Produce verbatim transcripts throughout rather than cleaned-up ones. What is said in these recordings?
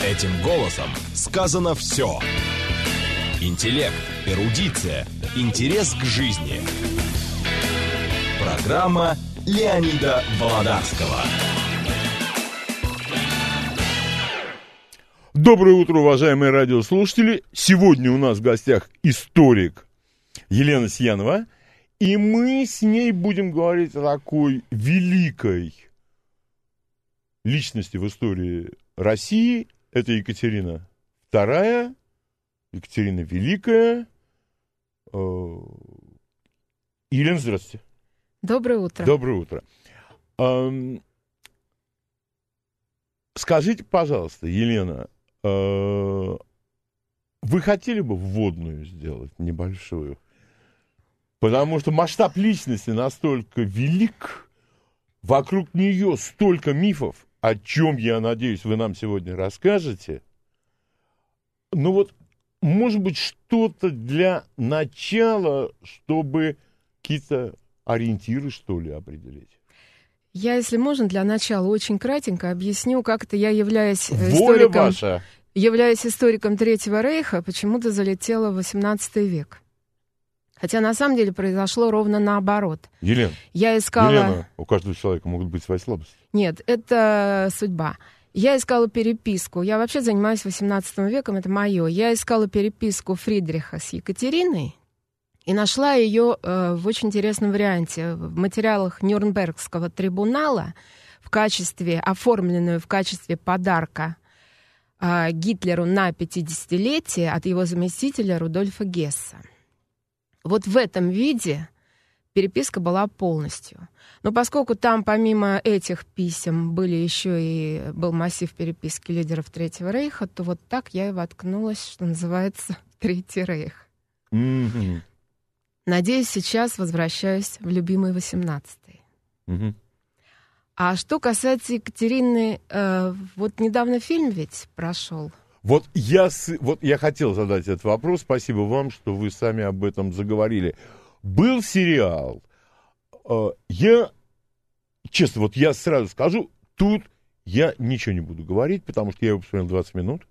Этим голосом сказано все. Интеллект, эрудиция, интерес к жизни. Программа Леонида Володарского. Доброе утро, уважаемые радиослушатели. Сегодня у нас в гостях историк Елена Сьянова. И мы с ней будем говорить о такой великой личности в истории России. Это Екатерина вторая, Екатерина Великая. Елена, здравствуйте. Доброе утро. Доброе утро. Эм, скажите, пожалуйста, Елена, э, вы хотели бы вводную сделать небольшую? Потому что масштаб личности настолько велик, вокруг нее столько мифов, о чем, я надеюсь, вы нам сегодня расскажете. Ну вот, может быть, что-то для начала, чтобы какие-то ориентиры, что ли, определить? Я, если можно, для начала очень кратенько объясню, как это я, являюсь Воля историком, ваша. являюсь историком Третьего Рейха, почему-то залетела в восемнадцатый век. Хотя на самом деле произошло ровно наоборот. Елена, я искала... Елена, у каждого человека могут быть свои слабости. Нет, это судьба. Я искала переписку. Я вообще занимаюсь восемнадцатым веком, это мое. Я искала переписку Фридриха с Екатериной и нашла ее э, в очень интересном варианте. В материалах Нюрнбергского трибунала, в качестве, оформленную в качестве подарка э, Гитлеру на пятидесятилетие от его заместителя Рудольфа Гесса. Вот в этом виде переписка была полностью. Но поскольку там помимо этих писем были еще и был массив переписки лидеров Третьего Рейха, то вот так я и воткнулась, что называется, в Третий Рейх. Mm-hmm. Надеюсь, сейчас возвращаюсь в любимый восемнадцатый. Mm-hmm. А что касается Екатерины, э, вот недавно фильм ведь прошел. Вот я, вот я хотел задать этот вопрос. Спасибо вам, что вы сами об этом заговорили. Был сериал. Я, честно, вот я сразу скажу, тут я ничего не буду говорить, потому что я его посмотрел двадцать минут.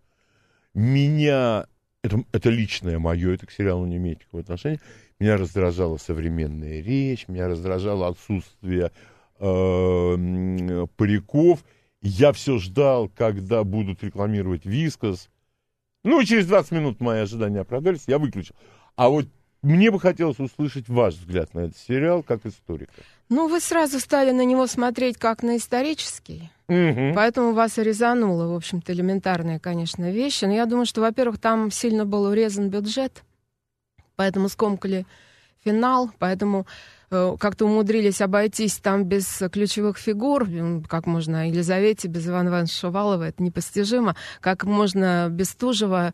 Меня, это, это личное мое, это к сериалу не имеет никакого отношения. Меня раздражала современная речь, меня раздражало отсутствие э, париков. Я все ждал, когда будут рекламировать Вискас. Ну, и через двадцать минут мои ожидания оправдались, я выключил. А вот мне бы хотелось услышать ваш взгляд на этот сериал, как историка. Ну, вы сразу стали на него смотреть как на исторический. Угу. Поэтому вас и резануло, в общем-то, элементарная, конечно, вещь. Но я думаю, что, во-первых, там сильно был урезан бюджет, поэтому скомкали финал, поэтому... как-то умудрились обойтись там без ключевых фигур, как можно Елизавете без Ивана Ивановича Шувалова, это непостижимо, как можно Бестужева,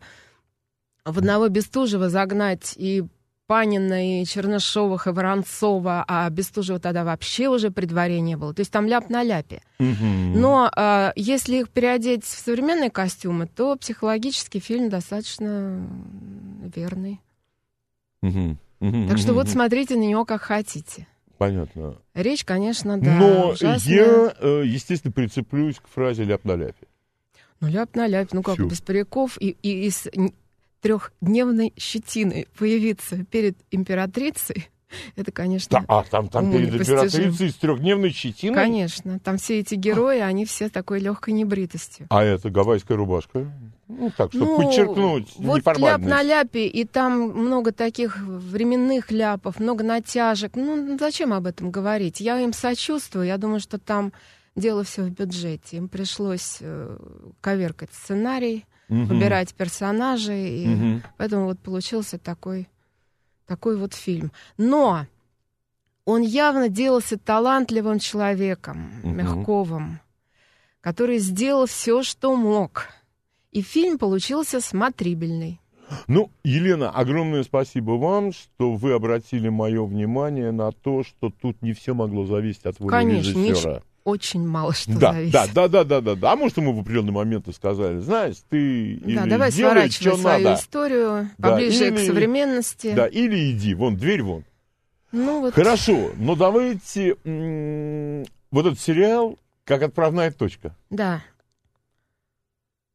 в одного Бестужева загнать и Панина, и Чернышовых, и Воронцова, а Бестужева тогда вообще уже при дворе не было. То есть там ляп на ляпе. Mm-hmm. Но а, если их переодеть в современные костюмы, то психологически фильм достаточно верный. Mm-hmm. Так что вот смотрите на него как хотите. Понятно. Речь, конечно, да. Но ужасная. я, естественно, прицеплюсь к фразе «ляп на ляпе». Ну, ляп на ляпе, ну как, Всё. без париков и, и, и с трехдневной щетиной появиться перед императрицей, это, конечно, Да, а там, там уму перед непостижимо. императрицей с трехдневной щетиной? Конечно, там все эти герои, они все с такой легкой небритостью. А это гавайская рубашка? Ну, так, чтобы Ну, подчеркнуть вот неформальность. ляп на ляпе, и там много таких временных ляпов, много натяжек. Ну, зачем об этом говорить? Я им сочувствую. Я думаю, что там дело все в бюджете. Им пришлось э, коверкать сценарий, угу. выбирать персонажей, и угу. поэтому вот получился такой, такой вот фильм. Но он явно делался талантливым человеком, угу. Мягковым, который сделал все, что мог. И фильм получился смотрибельный. Ну, Елена, огромное спасибо вам, что вы обратили мое внимание на то, что тут не все могло зависеть от воли Конечно, режиссера. Конечно, очень мало что да, зависит. Да, да, да, да, да, да. А может, ему в определенный момент сказали, знаешь, ты да, или давай делай, сворачивай что свою надо. историю Да, поближе или, к современности. Да, или иди, вон, дверь вон. Ну, вот. Хорошо, но давайте м- вот этот сериал как отправная точка. Да.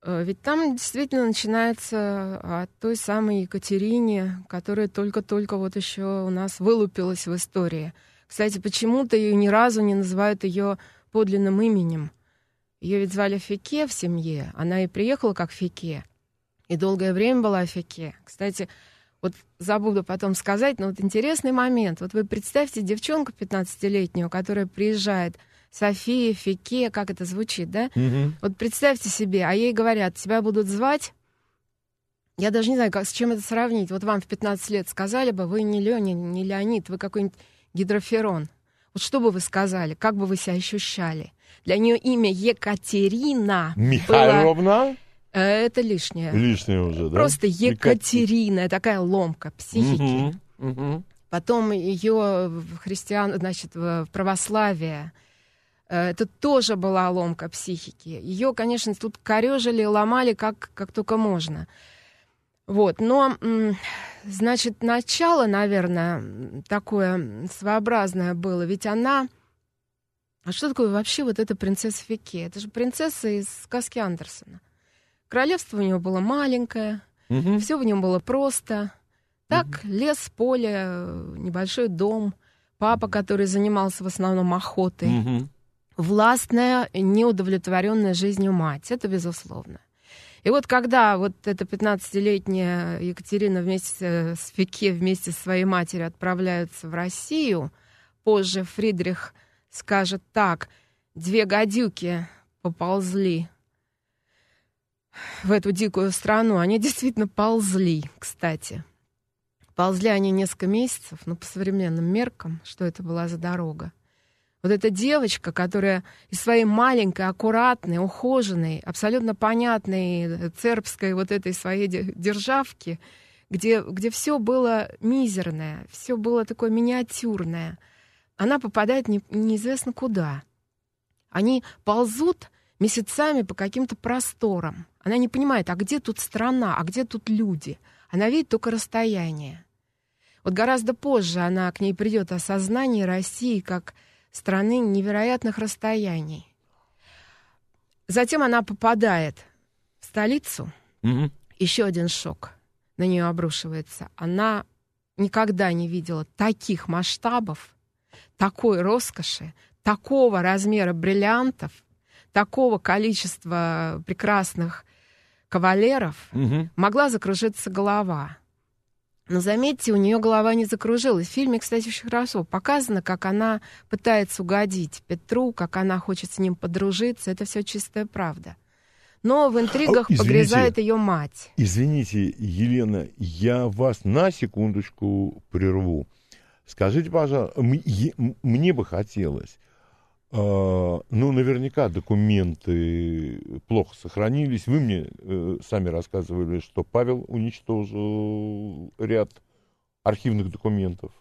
Ведь там действительно начинается от той самой Екатерине, которая только-только вот еще у нас вылупилась в истории. Кстати, почему-то ее ни разу не называют ее подлинным именем. Ее ведь звали Феке в семье. Она и приехала как Феке. И долгое время была Феке. Кстати, вот забуду потом сказать, но вот интересный момент. Вот вы представьте девчонку пятнадцатилетнюю, которая приезжает, София, Феке, как это звучит, да? Угу. Вот представьте себе, а ей говорят, тебя будут звать, я даже не знаю, как, с чем это сравнить. Вот вам в пятнадцать лет сказали бы, вы не Леня, не Леонид, вы какой-нибудь гидроферон. Вот что бы вы сказали, как бы вы себя ощущали? Для нее имя Екатерина Михайловна? было... Это лишнее. Лишнее уже, да? Просто Екатерина, такая ломка психики. Угу, угу. Потом ее в христиан, значит, в православие. Это тоже была ломка психики. Ее, конечно, тут корежили, ломали как, как только можно. Вот. Но, значит, начало, наверное, такое своеобразное было. Ведь она... А что такое вообще вот эта принцесса Феке? Это же принцесса из сказки Андерсена. Королевство у него было маленькое, угу. Все в нем было просто. Так, угу. Лес, поле, небольшой дом, папа, который занимался в основном охотой, угу. Властная, неудовлетворенная жизнью мать, это безусловно. И вот когда вот эта пятнадцатилетняя Екатерина вместе с Феке, вместе со своей матерью отправляются в Россию, позже Фридрих скажет так, две гадюки поползли в эту дикую страну. Они действительно ползли, кстати. Ползли они несколько месяцев, но по современным меркам, что это была за дорога. Вот эта девочка, которая из своей маленькой, аккуратной, ухоженной, абсолютно понятной цербской вот этой своей державки, где, где все было мизерное, все было такое миниатюрное, она попадает не, неизвестно куда. Они ползут месяцами по каким-то просторам. Она не понимает, а где тут страна, а где тут люди. Она видит только расстояние. Вот гораздо позже она к ней придет осознание России как страны невероятных расстояний. Затем она попадает в столицу. Угу. Еще один шок на нее обрушивается. Она никогда не видела таких масштабов, такой роскоши, такого размера бриллиантов, такого количества прекрасных кавалеров. Угу. Могла закружиться голова. Но заметьте, у нее голова не закружилась. В фильме, кстати, очень хорошо показано, как она пытается угодить Петру, как она хочет с ним подружиться. Это все чистая правда. Но в интригах О, погрязает ее мать. Извините, Елена, я вас на секундочку прерву. Скажите, пожалуйста, мне бы хотелось, ну, наверняка документы плохо сохранились. Вы мне э, сами рассказывали, что Павел уничтожил ряд архивных документов.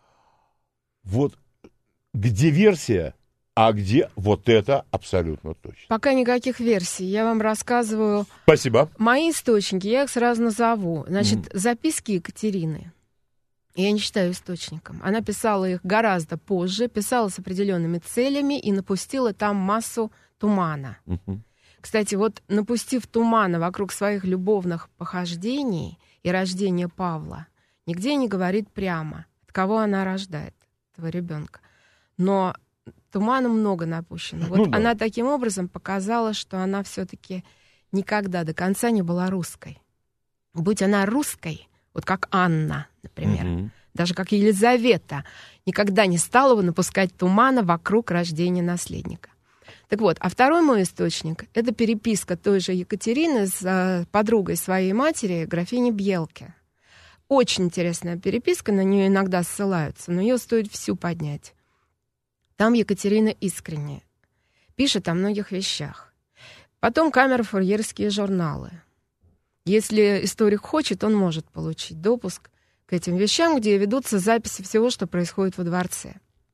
Вот где версия, а где вот это абсолютно точно. Пока никаких версий. Я вам рассказываю... Спасибо. Мои источники, я их сразу назову. Значит, mm. записки Екатерины. Я не считаю источником. Она писала их гораздо позже, писала с определенными целями и напустила там массу тумана. Uh-huh. Кстати, вот напустив тумана вокруг своих любовных похождений и рождения Павла, нигде не говорит прямо, от кого она рождает этого ребенка. Но тумана много напущено. Вот ну, да. Она таким образом показала, что она все-таки никогда до конца не была русской. Будь она русской, вот как Анна, например, угу. даже как Елизавета, никогда не стала бы напускать тумана вокруг рождения наследника. Так вот, а второй мой источник — это переписка той же Екатерины с э, подругой своей матери, графиней Бьелке. Очень интересная переписка, на нее иногда ссылаются, но ее стоит всю поднять. Там Екатерина искренне пишет о многих вещах. Потом камерфурьерские журналы. Если историк хочет, он может получить допуск к этим вещам, где ведутся записи всего, что происходит во дворце.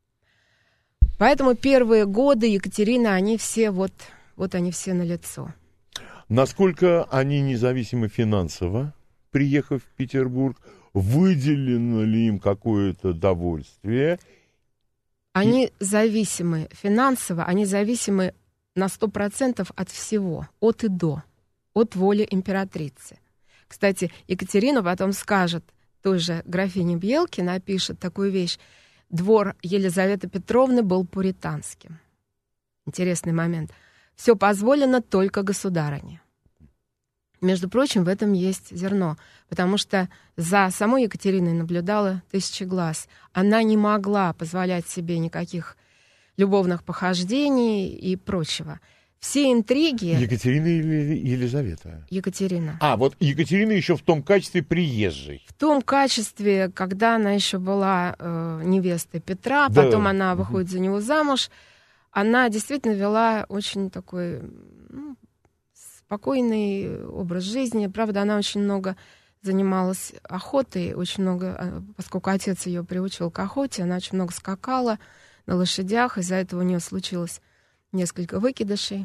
Поэтому первые годы Екатерины, они все вот, вот они все налицо. Насколько они независимы финансово, приехав в Петербург? Выделено ли им какое-то довольствие? Они И... зависимы финансово, они зависимы на сто процентов от всего, от и до. от воли императрицы. Кстати, Екатерина потом скажет, той же графине Бьелки напишет такую вещь: «Двор Елизаветы Петровны был пуританским». Интересный момент. «Все позволено только государыне». Между прочим, в этом есть зерно, потому что за самой Екатериной наблюдало тысячи глаз. Она не могла позволять себе никаких любовных похождений и прочего. Все интриги... Екатерина или Елизавета? Екатерина. А, вот Екатерина еще в том качестве приезжей. В том качестве, когда она еще была э, невестой Петра, да. Потом она выходит за него замуж, она действительно вела очень такой ну, спокойный образ жизни. Правда, она очень много занималась охотой, очень много, поскольку отец ее приучил к охоте, она очень много скакала на лошадях, из-за этого у нее случилось несколько выкидышей.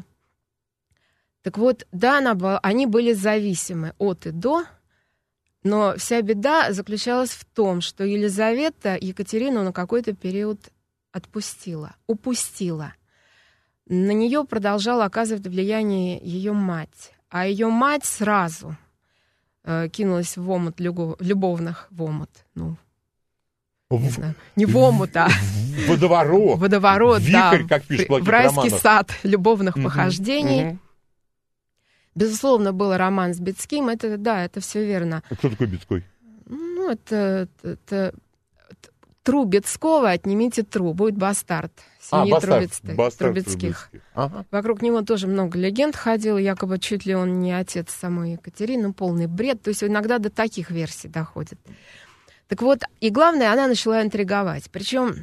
Так вот, да, она была, они были зависимы от и до, но вся беда заключалась в том, что Елизавета Екатерину на какой-то период отпустила, упустила. На нее продолжала оказывать влияние ее мать, а ее мать сразу э, кинулась в омут любовных, в омут, ну, не знаю, не в омут, а водоворот, водоворот, вихрь, да, как пишет в райский романов. сад любовных угу, похождений. Угу. Безусловно, был роман с Бетским, это, да, это все верно. А кто такой Бетской? Ну, это, это, это Тру Бетского, отнимите Тру, будет бастард семьи а, бастард, Трубецких. бастард Трубецких. Ага. Вокруг него тоже много легенд ходило, якобы чуть ли он не отец самой Екатерины, полный бред, то есть иногда до таких версий доходит. Так вот, и главное, она начала интриговать. Причем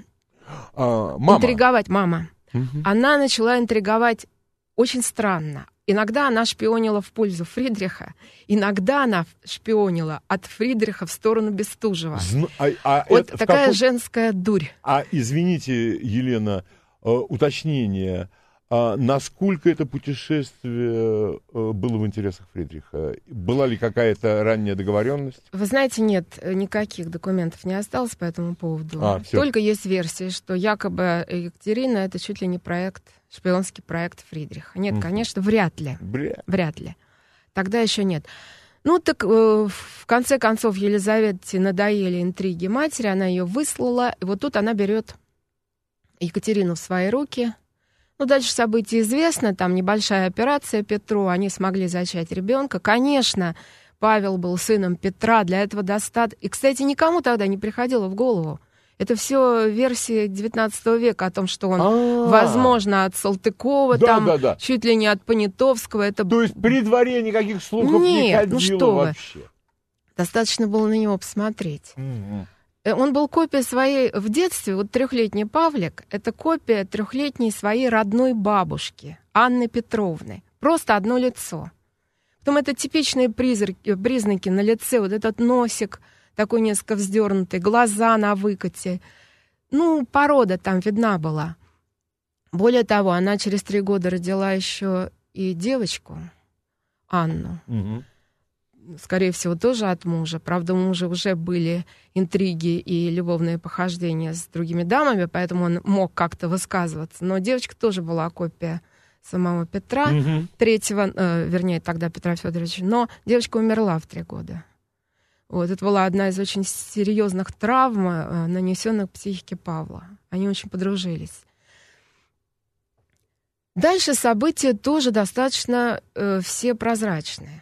а, мама. интриговать мама. Угу. Она начала интриговать очень странно. Иногда она шпионила в пользу Фридриха, иногда она шпионила от Фридриха в сторону Бестужева. Зн... А, а вот это такая каком... женская дурь. А извините, Елена, э, уточнение. А насколько это путешествие было в интересах Фридриха? Была ли какая-то ранняя договоренность? Вы знаете, нет, никаких документов не осталось по этому поводу. А, Только есть версия, что якобы Екатерина — это чуть ли не проект, шпионский проект Фридриха. Нет, mm-hmm. конечно, вряд ли. Бля. Вряд ли. Тогда еще нет. Ну, так э, в конце концов Елизавете надоели интриги матери, она ее выслала, и вот тут она берет Екатерину в свои руки. Ну, дальше события известны, там небольшая операция Петру, они смогли зачать ребенка. Конечно, Павел был сыном Петра, для этого достаточно. И, кстати, никому тогда не приходило в голову. Это все версии девятнадцатого века о том, что он, А-а-а. возможно, от Салтыкова, да, там, да, да. чуть ли не от Понятовского. Это... То есть при дворе никаких слухов Нет, не ходило ну что вообще? Вы. Достаточно было на него посмотреть. Mm-hmm. Он был копией своей в детстве, вот трехлетний Павлик, это копия трехлетней своей родной бабушки, Анны Петровны. Просто одно лицо. Потом это типичные призраки, признаки на лице, вот этот носик такой несколько вздернутый, глаза на выкате. Ну, порода там видна была. Более того, она через три года родила еще и девочку, Анну. Угу. Скорее всего, тоже от мужа. Правда, у мужа уже были интриги и любовные похождения с другими дамами, поэтому он мог как-то высказываться. Но девочка тоже была копия самого Петра, угу. третьего, э, вернее, тогда Петра Федоровича. Но девочка умерла в три года. Вот, это была одна из очень серьезных травм, э, нанесенных психике Павла. Они очень подружились. Дальше события тоже достаточно э, все прозрачные.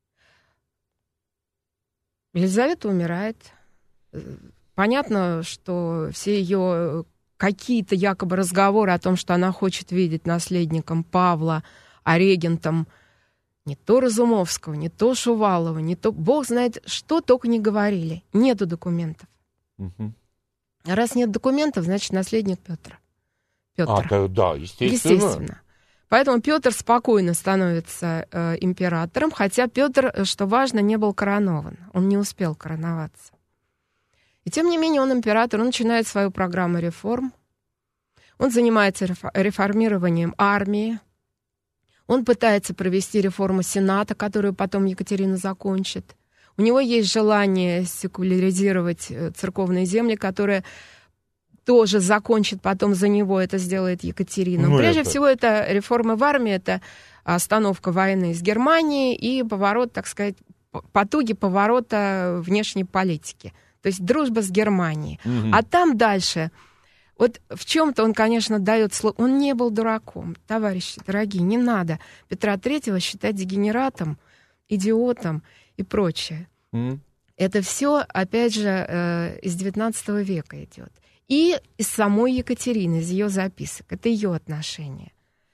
Елизавета умирает. Понятно, что все ее какие-то якобы разговоры о том, что она хочет видеть наследником Павла, а регентом не то Разумовского, не то Шувалова, не то... Бог знает, что только не говорили. Нету документов. Угу. Раз нет документов, значит, наследник Петр. Петр. А, да, да, естественно. Естественно. Поэтому Петр спокойно становится э, императором, хотя Петр, что важно, не был коронован. Он не успел короноваться. И тем не менее он император, он начинает свою программу реформ. Он занимается реформированием армии. Он пытается провести реформу Сената, которую потом Екатерина закончит. У него есть желание секуляризировать церковные земли, которые... тоже закончит потом за него, это сделает Екатерина. Ну, Прежде это... всего, это реформы в армии, это остановка войны с Германией и поворот, так сказать, потуги поворота внешней политики. То есть дружба с Германией. Угу. А там дальше... Вот в чем-то он, конечно, дает слово. Он не был дураком, товарищи дорогие, не надо Петра Третьего считать дегенератом, идиотом и прочее. Mm. Это все, опять же, э, из девятнадцатого века идет. И из самой Екатерины, из ее записок. Это ее отношения.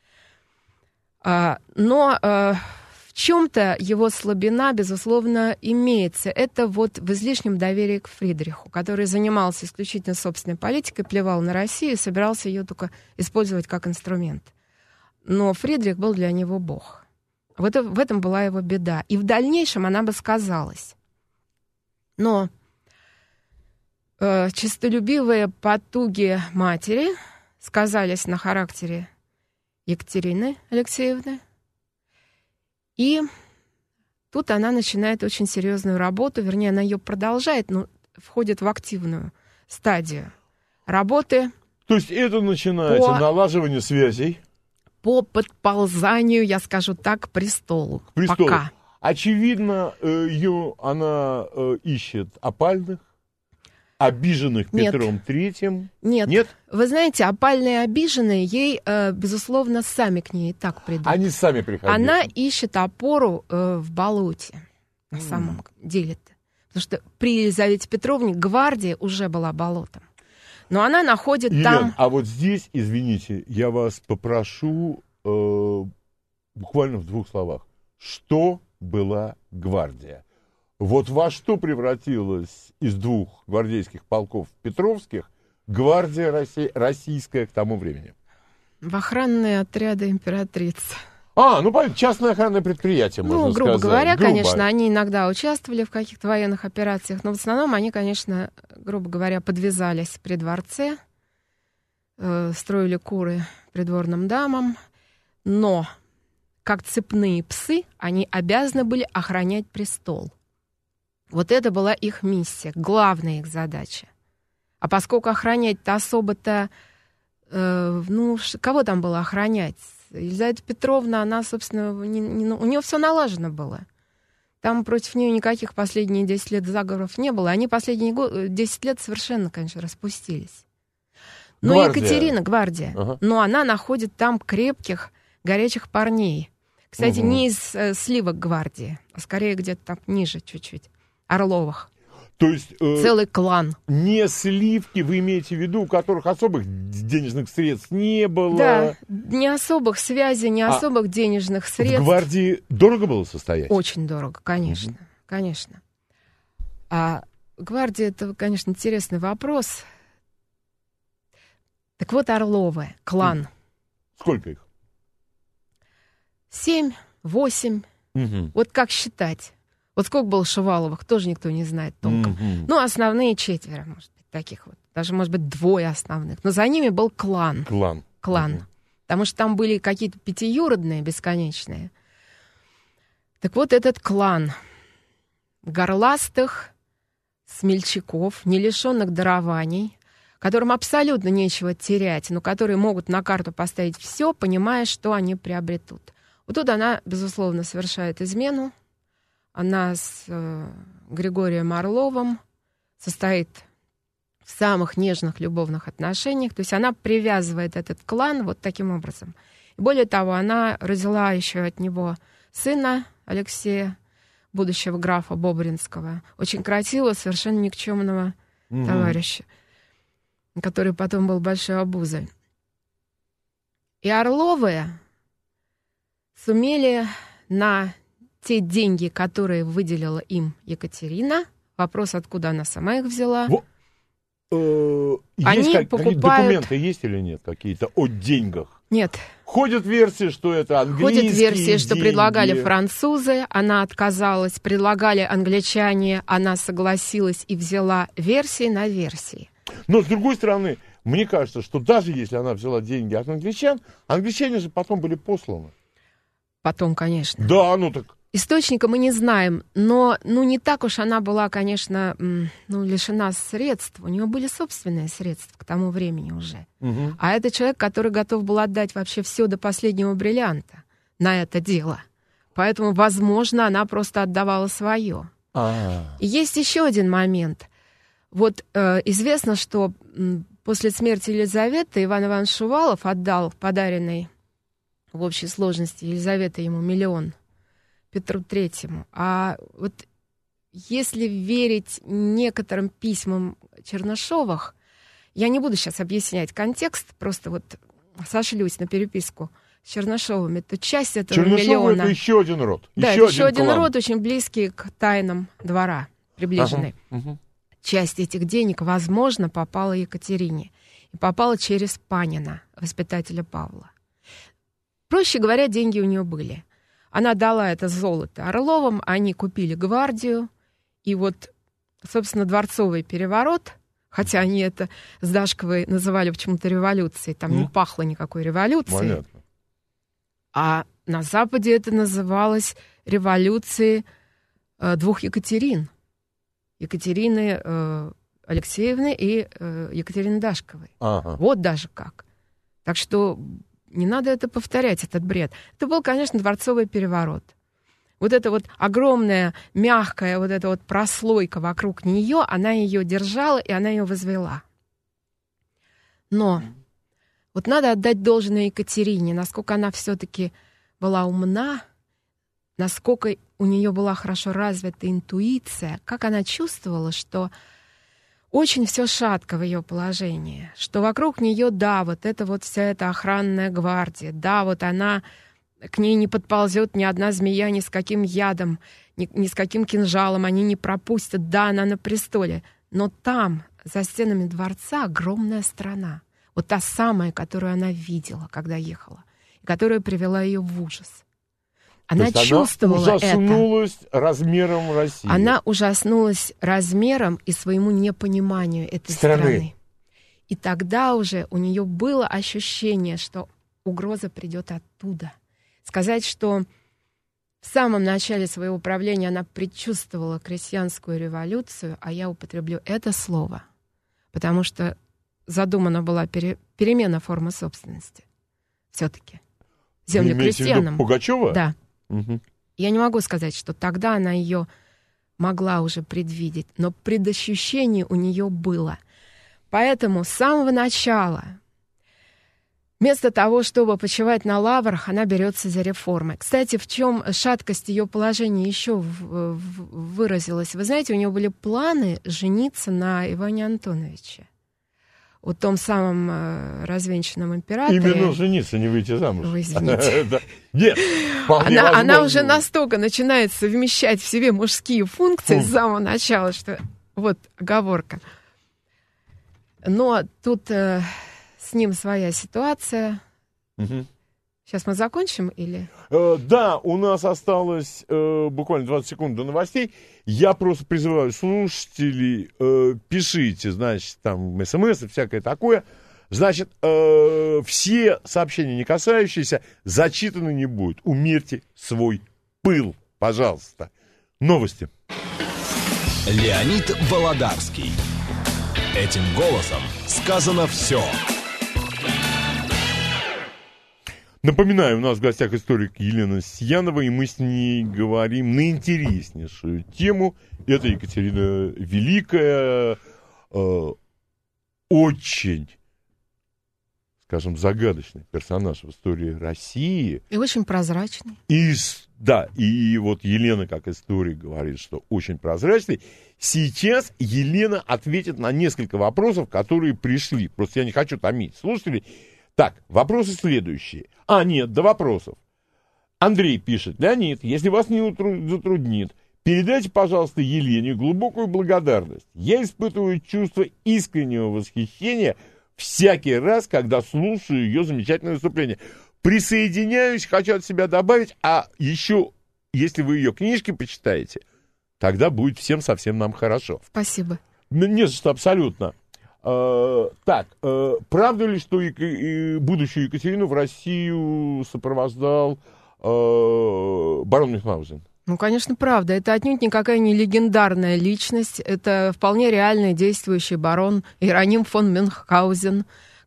А, но э, в чем-то его слабина, безусловно, имеется. Это вот в излишнем доверии к Фридриху, который занимался исключительно собственной политикой, плевал на Россию и собирался ее только использовать как инструмент. Но Фридрих был для него бог. Вот в этом была его беда. И в дальнейшем она бы сказалась. Но э, честолюбивые потуги матери сказались на характере Екатерины Алексеевны. И тут она начинает очень серьезную работу, вернее, она ее продолжает, но входит в активную стадию работы. То есть это начинается по, налаживание связей? По подползанию, я скажу так, к престолу. К престолу. Пока. Очевидно, ее она ищет опальных, обиженных Нет. Петром Третьим. Нет. Нет. Вы знаете, опальные обиженные ей, э, безусловно, сами к ней и так придут. Они сами приходили. Она ищет опору э, в болоте, на mm. самом деле-то. Потому что при Елизавете Петровне гвардия уже была болотом. Но она находит Елена, там... а вот здесь, извините, я вас попрошу э, буквально в двух словах. Что была гвардия? Вот во что превратилась из двух гвардейских полков петровских гвардия России, российская к тому времени? В охранные отряды императрицы. А, ну, частное охранное предприятие, можно ну, грубо сказать. говоря, грубо. конечно, они иногда участвовали в каких-то военных операциях, но в основном они, конечно, грубо говоря, подвязались при дворце, э, строили куры придворным дамам, но, как цепные псы, они обязаны были охранять престол. Вот это была их миссия, главная их задача. А поскольку охранять-то особо-то... Э, ну, кого там было охранять? Елизавета Петровна, она, собственно, не, не, у нее все налажено было. Там против нее никаких последние десять лет заговоров не было. Они последние десять лет совершенно, конечно, распустились. Но гвардия. Екатерина, гвардия, ага. но она находит там крепких, горячих парней. Кстати, угу. не из э, сливок гвардии, а скорее где-то там ниже чуть-чуть. Орловых. То есть... Э, целый клан. Не сливки, вы имеете в виду, у которых особых денежных средств не было? Да, не особых связей, не а особых денежных средств. В гвардии дорого было состоять? Очень дорого, конечно, угу. конечно. А гвардия, это, конечно, интересный вопрос. Так вот, Орловы, клан. Сколько их? Семь, восемь. Угу. Вот как считать? Вот сколько было Шуваловых, тоже никто не знает толком. Mm-hmm. Ну, основные четверо, может быть, таких вот. Даже, может быть, двое основных. Но за ними был клан. Клан. Клан. Mm-hmm. Потому что там были какие-то пятиюродные, бесконечные. Так вот, этот клан горластых смельчаков, не лишенных дарований, которым абсолютно нечего терять, но которые могут на карту поставить все, понимая, что они приобретут. Вот тут она, безусловно, совершает измену. Она с э, Григорием Орловым состоит в самых нежных любовных отношениях. То есть она привязывает этот клан вот таким образом. И более того, она родила еще от него сына Алексея, будущего графа Бобринского, очень красивого, совершенно никчемного mm-hmm. товарища, который потом был большой обузой. И Орловы сумели на... те деньги, которые выделила им Екатерина, вопрос, откуда она сама их взяла. Во, э, они есть, покупают... Документы есть или нет какие-то о деньгах? Нет. Ходят версии, что это английские Ходят версии, деньги. что предлагали французы, она отказалась, предлагали англичане, она согласилась и взяла версии на версии. Но, с другой стороны, мне кажется, что даже если она взяла деньги от англичан, англичане же потом были посланы. Потом, конечно. Да, ну так... Источника мы не знаем, но ну, не так уж она была, конечно, ну, лишена средств. У нее были собственные средства к тому времени уже. Угу. А это человек, который готов был отдать вообще все до последнего бриллианта на это дело. Поэтому, возможно, она просто отдавала свое. А. И есть еще один момент. Вот э, известно, что м, после смерти Елизаветы Иван Иванович Шувалов отдал подаренный в общей сложности Елизаветы ему миллион Петру Третьему. А вот если верить некоторым письмам Чернышевых, я не буду сейчас объяснять контекст, просто вот сошлюсь на переписку с Чернышевыми, то часть этого Чернышевы миллиона... это еще один род. Да, еще это еще один клан. род, очень близкий к тайнам двора, приближенный. Ага, угу. Часть этих денег, возможно, попала Екатерине. И попала через Панина, воспитателя Павла. Проще говоря, деньги у нее были. Она дала это золото Орловым, они купили гвардию. И вот, собственно, дворцовый переворот, хотя они это с Дашковой называли почему-то революцией, там mm. не пахло никакой революцией. Понятно. А на Западе это называлось революцией э, двух Екатерин. Екатерины э, Алексеевны и э, Екатерины Дашковой. Ага. Вот даже как. Так что не надо это повторять, этот бред. Это был, конечно, дворцовый переворот. Вот эта вот огромная, мягкая вот эта вот прослойка вокруг нее, она ее держала, и она ее возвела. Но вот надо отдать должное Екатерине, насколько она все-таки была умна, насколько у нее была хорошо развита интуиция, как она чувствовала, что очень все шатко в ее положении, что вокруг нее, да, вот это вот вся эта охранная гвардия, да, вот она, к ней не подползет ни одна змея ни с каким ядом, ни, ни с каким кинжалом, они не пропустят, да, она на престоле, но там, за стенами дворца, огромная страна, вот та самая, которую она видела, когда ехала, и которая привела ее в ужас. Она То есть чувствовала она ужаснулась это. размером России. Она ужаснулась размером и своему непониманию этой страны. страны. И тогда уже у нее было ощущение, что угроза придет оттуда. Сказать, что в самом начале своего правления она предчувствовала крестьянскую революцию, а я употреблю это слово, потому что задумана была пере, перемена формы собственности. Все-таки. Землю крестьянам. Пугачева? Да. Угу. Я не могу сказать, что тогда она ее могла уже предвидеть, но предощущение у нее было. Поэтому с самого начала, вместо того, чтобы почивать на лаврах, она берется за реформы. Кстати, в чем шаткость ее положения еще в, в, выразилась? Вы знаете, у нее были планы жениться на Иване Антоновиче. У том самом э, развенчанном императоре. Именно жениться, не выйти замуж. Вы извините. Нет, она, она уже настолько начинает совмещать в себе мужские функции Фу. с самого начала, что вот оговорка. Но тут э, с ним своя ситуация. Угу. Сейчас мы закончим или? Э, да, у нас осталось э, буквально двадцать секунд до новостей. Я просто призываю слушателей, э, пишите, значит, там смс и всякое такое. Значит, э, все сообщения, не касающиеся, зачитаны не будут. Умерьте свой пыл, пожалуйста. Новости. Леонид Володарский. Этим голосом сказано все. Напоминаю, у нас в гостях историк Елена Сиянова, и мы с ней говорим на интереснейшую тему. Это Екатерина Великая, э, очень, скажем, загадочный персонаж в истории России. И очень прозрачный. И, да, и вот Елена, как историк, говорит, что очень прозрачный. Сейчас Елена ответит на несколько вопросов, которые пришли. Просто я не хочу томить слушателей. Так, вопросы следующие. А, нет, до вопросов. Андрей пишет: Леонид, если вас не затруднит, передайте, пожалуйста, Елене глубокую благодарность. Я испытываю чувство искреннего восхищения всякий раз, когда слушаю ее замечательное выступление. Присоединяюсь, хочу от себя добавить, а еще, если вы ее книжки почитаете, тогда будет всем совсем нам хорошо. Спасибо. Не за что, абсолютно. Uh, так, uh, правда ли, что и, и будущую Екатерину в Россию сопровождал uh, барон Мюнхгаузен? Ну, конечно, правда. Это отнюдь никакая не легендарная личность. Это вполне реальный действующий барон Иероним фон Мюнхгаузен,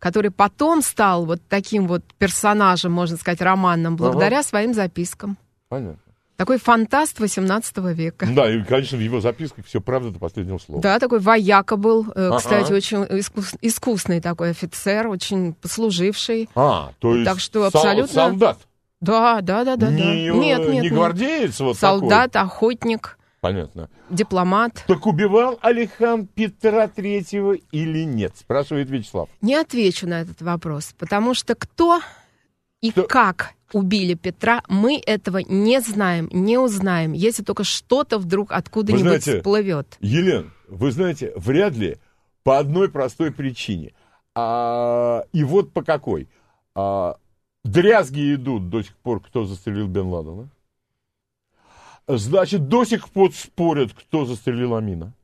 который потом стал вот таким вот персонажем, можно сказать, романным, благодаря ага. своим запискам. Понятно. Такой фантаст восемнадцатого века. Да, и, конечно, в его записках все правда до последнего слова. Да, такой вояка был, ага. кстати, очень искус, искусный такой офицер, очень послуживший. А, то есть так что абсолютно... солдат? Да, да, да, да. Не, да. Нет, нет, не нет. гвардеец вот солдат, такой? Охотник. Понятно. Дипломат. Так убивал Алихан Петра Третьего или нет? Спрашивает Вячеслав. Не отвечу на этот вопрос, потому что кто и кто... как убили Петра, мы этого не знаем, не узнаем, если только что-то вдруг откуда-нибудь всплывет. Елена, вы знаете, вряд ли по одной простой причине. А, и вот по какой. А, дрязги идут до сих пор, кто застрелил Бен Ладена. Значит, до сих пор спорят, кто застрелил Амина.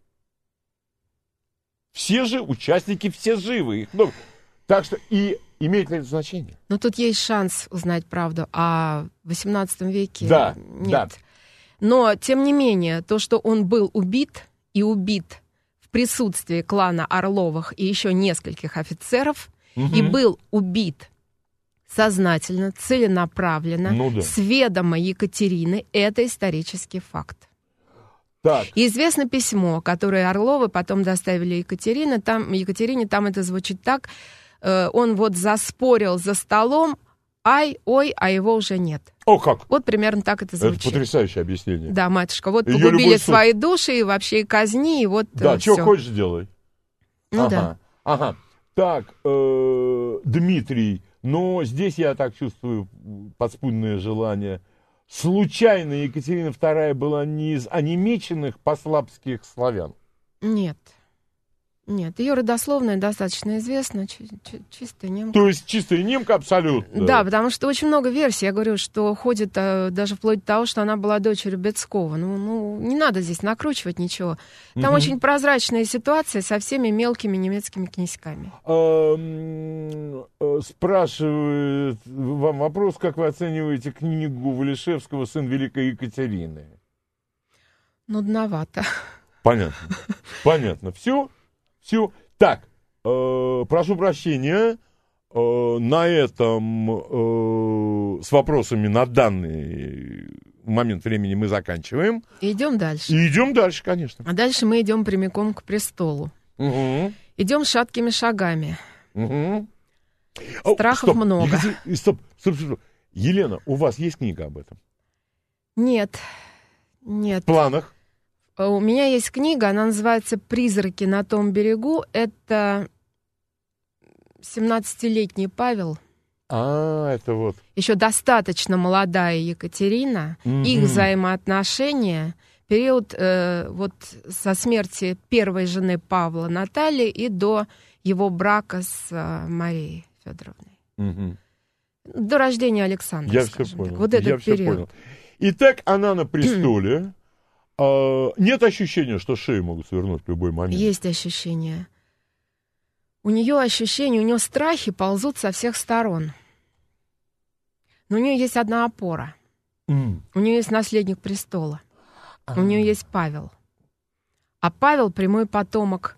Все же участники, все живы. Ну, так что и имеет ли это значение? Но тут есть шанс узнать правду о восемнадцатом веке. Да, нет. да. Но, тем не менее, то, что он был убит и убит в присутствии клана Орловых и еще нескольких офицеров, угу. и был убит сознательно, целенаправленно, ну, да. с ведома Екатерины, это исторический факт. Так. И известно письмо, которое Орловы потом доставили Екатерине. Там, Екатерине, там это звучит так. Э, он вот заспорил за столом, ай, ой, а его уже нет. О, как? Вот примерно так это звучит. Это потрясающее объяснение. Да, матушка, вот Её погубили суд... свои души и вообще и казни, и вот да, э, что всё. хочешь делай. Ну ага, да. Ага. Так, э, Дмитрий, но здесь я так чувствую подспудное желание. Случайно Екатерина вторая была не из онемеченных послабских славян? Нет. Нет, ее родословная достаточно известна, чи- чи- чистая немка. То есть чистая немка абсолютно? Да, потому что очень много версий. Я говорю, что ходит а, даже вплоть до того, что она была дочерью Бецкова. Ну, ну не надо здесь накручивать ничего. Там угу. очень прозрачная ситуация со всеми мелкими немецкими князьками. Спрашивает вам вопрос, как вы оцениваете книгу Валишевского «Сын Великой Екатерины»? Нудновато. Понятно. Понятно. Все? Все. Так, э, прошу прощения, э, на этом э, с вопросами на данный момент времени мы заканчиваем. Идем дальше. И идем дальше, конечно. А дальше мы идем прямиком к престолу. Угу. Идем шаткими шагами. Угу. Страхов О, стоп, много. Екатери... Стоп, стоп, стоп. Елена, у вас есть книга об этом? Нет. Нет. В планах? У меня есть книга, она называется «Призраки на том берегу». Это семнадцатилетний Павел. А, это вот. Еще достаточно молодая Екатерина. Mm-hmm. Их взаимоотношения. Период э, вот со смерти первой жены Павла Натальи и до его брака с э, Марией Федоровной. Mm-hmm. До рождения Александра, Я скажем все понял. так. Вот этот Я период. все понял. Итак, она на престоле. Uh, нет ощущения, что шею могут свернуть в любой момент? Есть ощущение. У нее ощущение, у нее страхи ползут со всех сторон. Но у нее есть одна опора. Mm. У нее есть наследник престола. Ah. У нее есть Павел. А Павел прямой потомок,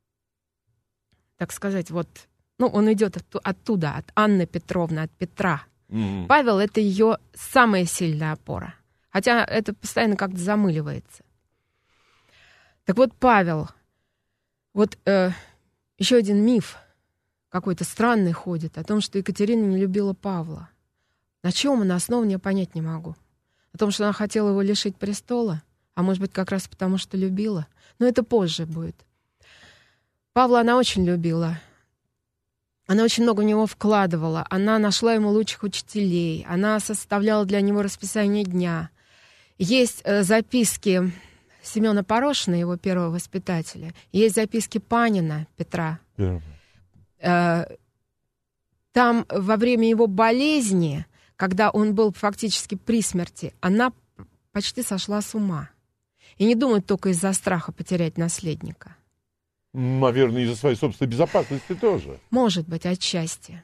так сказать, вот, ну, он идет от, оттуда, от Анны Петровны, от Петра. Mm. Павел — это ее самая сильная опора. Хотя это постоянно как-то замыливается. Так вот, Павел, вот э, еще один миф какой-то странный ходит о том, что Екатерина не любила Павла. На чем он основан, я понять не могу. О том, что она хотела его лишить престола, а может быть, как раз потому, что любила. Но это позже будет. Павла она очень любила. Она очень много в него вкладывала. Она нашла ему лучших учителей. Она составляла для него расписание дня. Есть э, записки Семена Порошина, его первого воспитателя. Есть записки Панина Петра. Yeah. Э, там во время его болезни, когда он был фактически при смерти, она почти сошла с ума. И не думает только из-за страха потерять наследника. Наверное, из-за своей собственной безопасности тоже. Может быть, отчасти.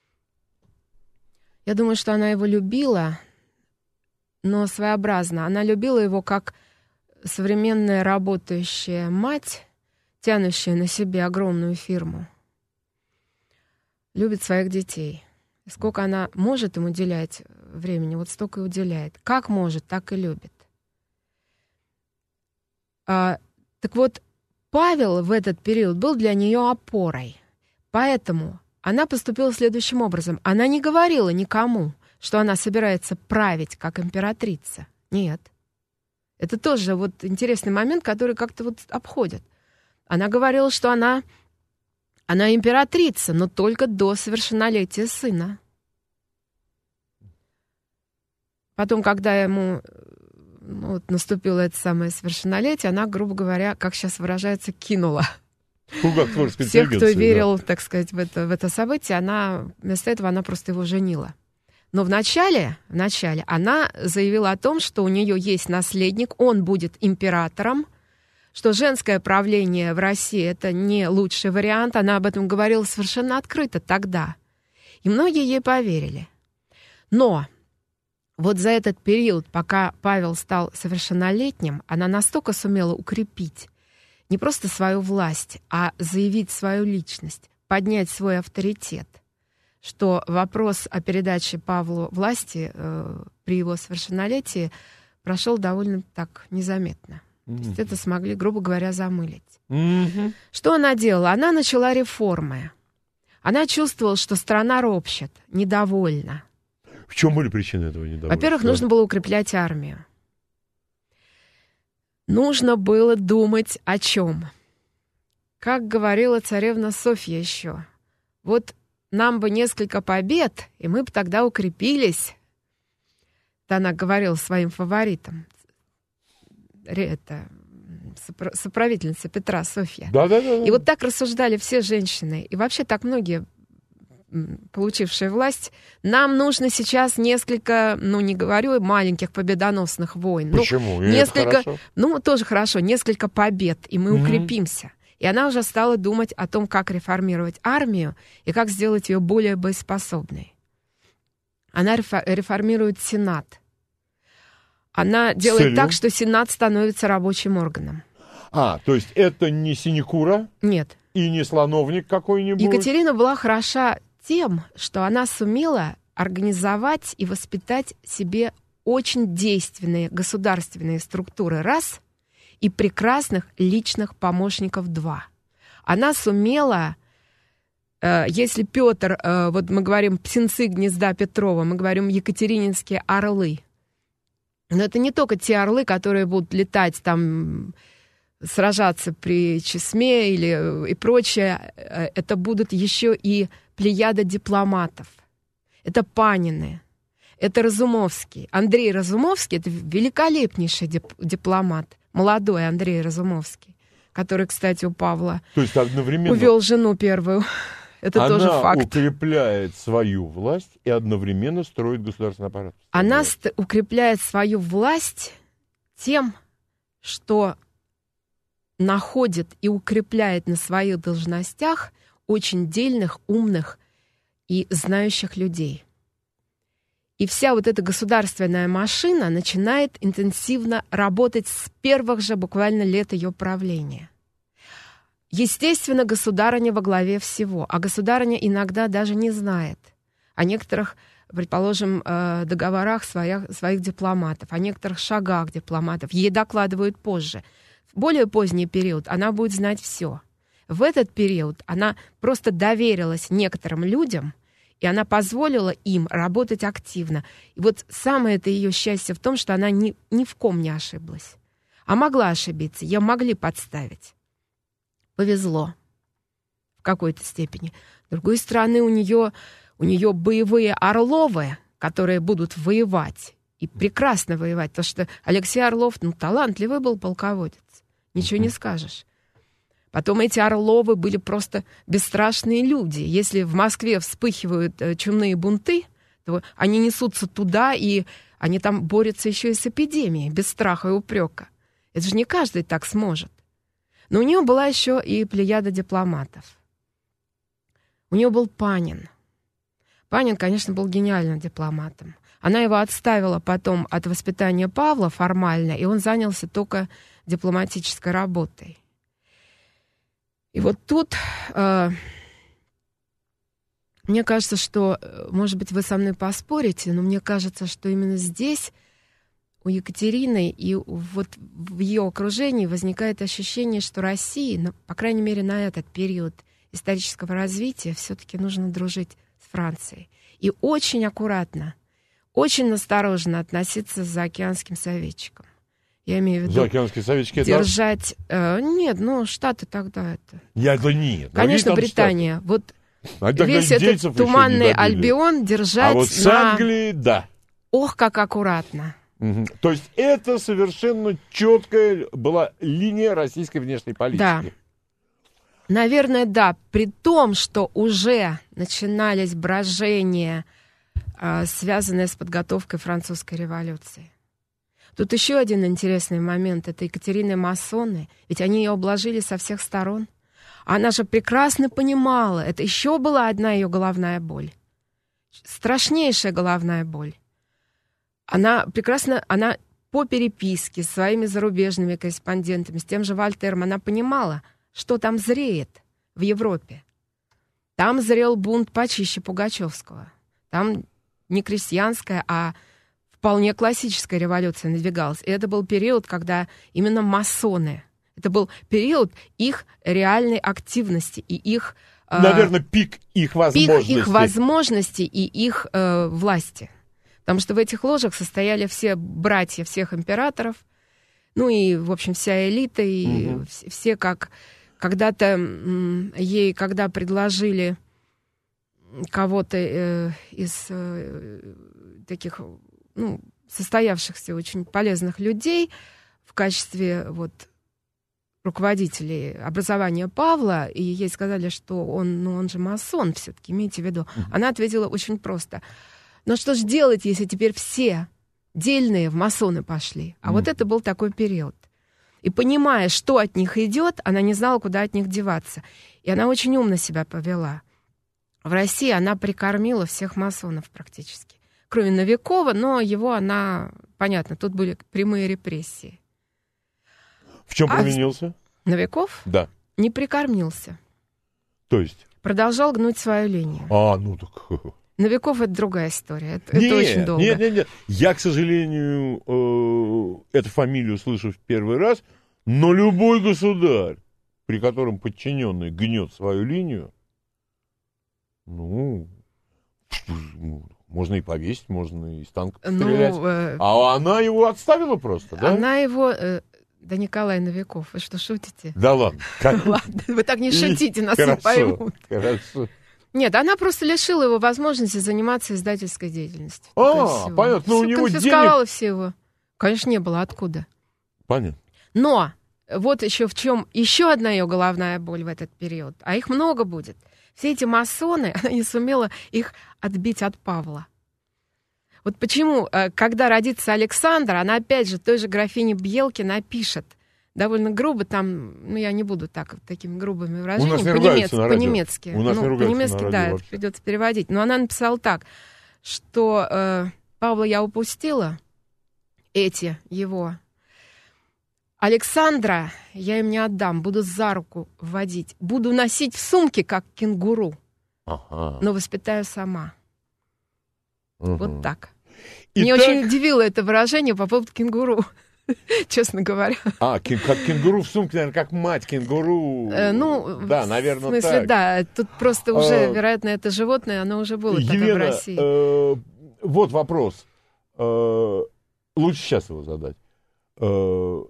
Я думаю, что она его любила, но своеобразно. Она любила его как современная работающая мать, тянущая на себе огромную фирму. любит своих детей. Сколько она может им уделять времени, вот столько и уделяет. Как может, так и любит. А, так вот, Павел в этот период был для нее опорой. Поэтому она поступила следующим образом. Она не говорила никому, что она собирается править как императрица. Нет. Это тоже вот интересный момент, который как-то вот обходит. Она говорила, что она, она императрица, но только до совершеннолетия сына. Потом, когда ему ну, вот, наступило это самое совершеннолетие, она, грубо говоря, как сейчас выражается, кинула. Всех, кто верил, да. так сказать, в это, в это событие, она, вместо этого она просто его женила. Но вначале, вначале она заявила о том, что у нее есть наследник, он будет императором, что женское правление в России — это не лучший вариант. Она об этом говорила совершенно открыто тогда. И многие ей поверили. Но вот за этот период, пока Павел стал совершеннолетним, она настолько сумела укрепить не просто свою власть, а заявить свою личность, поднять свой авторитет, что вопрос о передаче Павлу власти э, при его совершеннолетии прошел довольно так незаметно. Mm-hmm. То есть это смогли, грубо говоря, замылить. Mm-hmm. Что она делала? Она начала реформы. Она чувствовала, что страна ропщет, недовольна. В чем были причины этого недовольства? Во-первых, нужно было укреплять армию. Нужно было думать о чем? Как говорила царевна Софья еще, вот нам бы несколько побед, и мы бы тогда укрепились. Это она говорила своим фаворитам. Это соправительница Петра Софья. Да, да, да. И вот так рассуждали все женщины. И вообще так многие, получившие власть. Нам нужно сейчас несколько, ну, не говорю, маленьких победоносных войн. Почему? Ну, несколько, ну, тоже хорошо, несколько побед, и мы mm-hmm. укрепимся. И она уже стала думать о том, как реформировать армию и как сделать ее более боеспособной. Она реформирует Сенат. Она делает Целью? так, что Сенат становится рабочим органом. А, то есть это не синекура? Нет. И не слоновник какой-нибудь? Екатерина была хороша тем, что она сумела организовать и воспитать себе очень действенные государственные структуры, раз, и прекрасных личных помощников, два. Она сумела, э, если Петр, э, вот мы говорим птенцы гнезда Петрова, мы говорим екатерининские орлы, но это не только те орлы, которые будут летать там, сражаться при Чесме или и прочее, это будут еще и плеяда дипломатов. Это Панины, это Разумовский. Андрей Разумовский — это великолепнейший дип- дипломат, молодой Андрей Разумовский, который, кстати, у Павла То есть одновременно увел жену первую. Это она тоже факт. укрепляет свою власть и одновременно строит государственный аппарат. Она ст- укрепляет свою власть тем, что находит и укрепляет на своих должностях очень дельных, умных и знающих людей. И вся вот эта государственная машина начинает интенсивно работать с первых же буквально лет ее правления. Естественно, государыня во главе всего, а государыня иногда даже не знает о некоторых, предположим, договорах своих, своих дипломатов, о некоторых шагах дипломатов. Ей докладывают позже. В более поздний период она будет знать все. В этот период она просто доверилась некоторым людям, и она позволила им работать активно. И вот самое-то ее счастье в том, что она ни, ни в ком не ошиблась. А могла ошибиться, ее могли подставить. Повезло в какой-то степени. С другой стороны, у нее, у нее боевые Орловы, которые будут воевать, и прекрасно воевать, потому что Алексей Орлов, ну, талантливый был полководец, ничего не скажешь. Потом эти Орловы были просто бесстрашные люди. Если в Москве вспыхивают э, чумные бунты, то они несутся туда, и они там борются еще и с эпидемией, без страха и упрека. Это же не каждый так сможет. Но у нее была еще и плеяда дипломатов. У нее был Панин. Панин, конечно, был гениальным дипломатом. Она его отставила потом от воспитания Павла формально, и он занялся только дипломатической работой. И вот тут, э, Мне кажется, что, может быть, вы со мной поспорите, но мне кажется, что именно здесь у Екатерины и вот в ее окружении возникает ощущение, что России, ну, по крайней мере, на этот период исторического развития все-таки нужно дружить с Францией. И очень аккуратно, очень осторожно относиться к заокеанским советчикам. Я имею в виду Заокеанские советчики держать... Э, нет, ну, Штаты тогда это... Я это нет. Конечно, Британия. Штаты? Вот а весь этот туманный Альбион держать а вот с на... Англией, да. Ох, как аккуратно. Угу. То есть это совершенно четкая была линия российской внешней политики. Да. Наверное, да. При том, что уже начинались брожения, э, связанные с подготовкой французской революции. Тут еще один интересный момент. Это Екатерина и масоны. Ведь они ее обложили со всех сторон. Она же прекрасно понимала. Это еще была одна ее головная боль. Страшнейшая головная боль. Она прекрасно... Она по переписке с своими зарубежными корреспондентами, с тем же Вольтером, она понимала, что там зреет в Европе. Там зрел бунт почище Пугачевского. Там не крестьянская, а вполне классическая революция надвигалась. И это был период, когда именно масоны, это был период их реальной активности и их... Наверное, э, пик их возможностей. Пик их возможностей и их э, власти. Потому что в этих ложах состояли все братья всех императоров, ну и, в общем, вся элита, и угу. все, все как... Когда-то м, ей, когда предложили кого-то э, из э, таких... ну, состоявшихся очень полезных людей в качестве вот, руководителей образования Павла, и ей сказали, что он, ну, он же масон все-таки, имейте в виду. Uh-huh. Она ответила очень просто. Но что же делать, если теперь все дельные в масоны пошли? А uh-huh. вот это был такой период. И понимая, что от них идет, она не знала, куда от них деваться. И она очень умно себя повела. В России она прикормила всех масонов практически. Кроме Новикова, но его она... Понятно, тут были прямые репрессии. В чем а провинился? Новиков? Да. Не прикормился. То есть? Продолжал гнуть свою линию. А, ну так... Новиков — это другая история. Это, нет, это очень долго. Нет, нет, нет. Я, к сожалению, э, эту фамилию слышу в первый раз, но любой государь, при котором подчиненный гнет свою линию, ну... Можно и повесить, можно и из танка стрелять. Ну, э... А она его отставила просто, да? Она его... Э... Да Николай Новиков, вы что, шутите? Да ладно. Как... Ладно, вы так не шутите, нас не поймут. Хорошо. Нет, она просто лишила его возможности заниматься издательской деятельностью. А, понятно. Но у него конфисковала денег... всего. Конечно, не было. Откуда? Понятно. Но вот еще в чем еще одна ее головная боль в этот период. А их много будет. Все эти масоны, она не сумела их отбить от Павла. Вот почему, когда родится Александр, она опять же той же графине Бьелке напишет довольно грубо, там, ну я не буду так, такими грубыми выражениями, по-немецки, по-немецки, У нас ну, не по-немецки, на да, радио, это придется переводить. Но она написала так, что э, Павла я упустила, эти его... Александра я им не отдам, буду за руку водить, буду носить в сумке, как кенгуру, ага. но воспитаю сама. Угу. Вот так. И Меня так... очень удивило это выражение по поводу кенгуру, честно говоря. А, как кенгуру в сумке, наверное, как мать кенгуру. Э, ну, да, наверное, в смысле, так. да, тут просто уже, а, вероятно, это животное, оно уже было Елена, тогда в России. Э, вот вопрос. Э, лучше сейчас его задать. Э,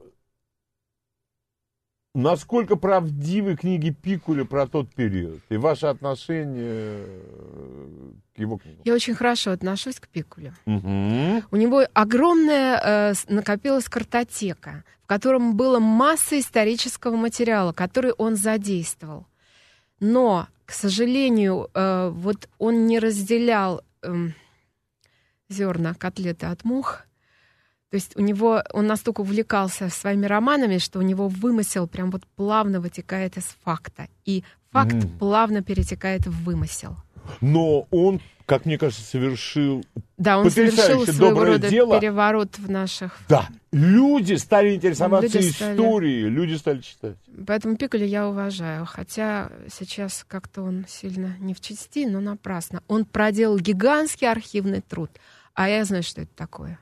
Насколько правдивы книги Пикуля про тот период и ваше отношение к его книгам? Я очень хорошо отношусь к Пикулю. Угу. У него огромная э, накопилась картотека, в котором была масса исторического материала, который он задействовал. Но, к сожалению, э, вот он не разделял э, зерна котлеты от мух. То есть у него, он настолько увлекался своими романами, что у него вымысел прям вот плавно вытекает из факта. И факт mm. плавно перетекает в вымысел. Но он, как мне кажется, совершил Да, он совершил потрясающе своего доброе рода дело. переворот в наших... Да, люди стали интересоваться Люди стали- историей, люди стали читать. Поэтому Пикколе я уважаю. Хотя сейчас как-то он сильно не в чести, но напрасно. Он проделал гигантский архивный труд. А я знаю, что это такое.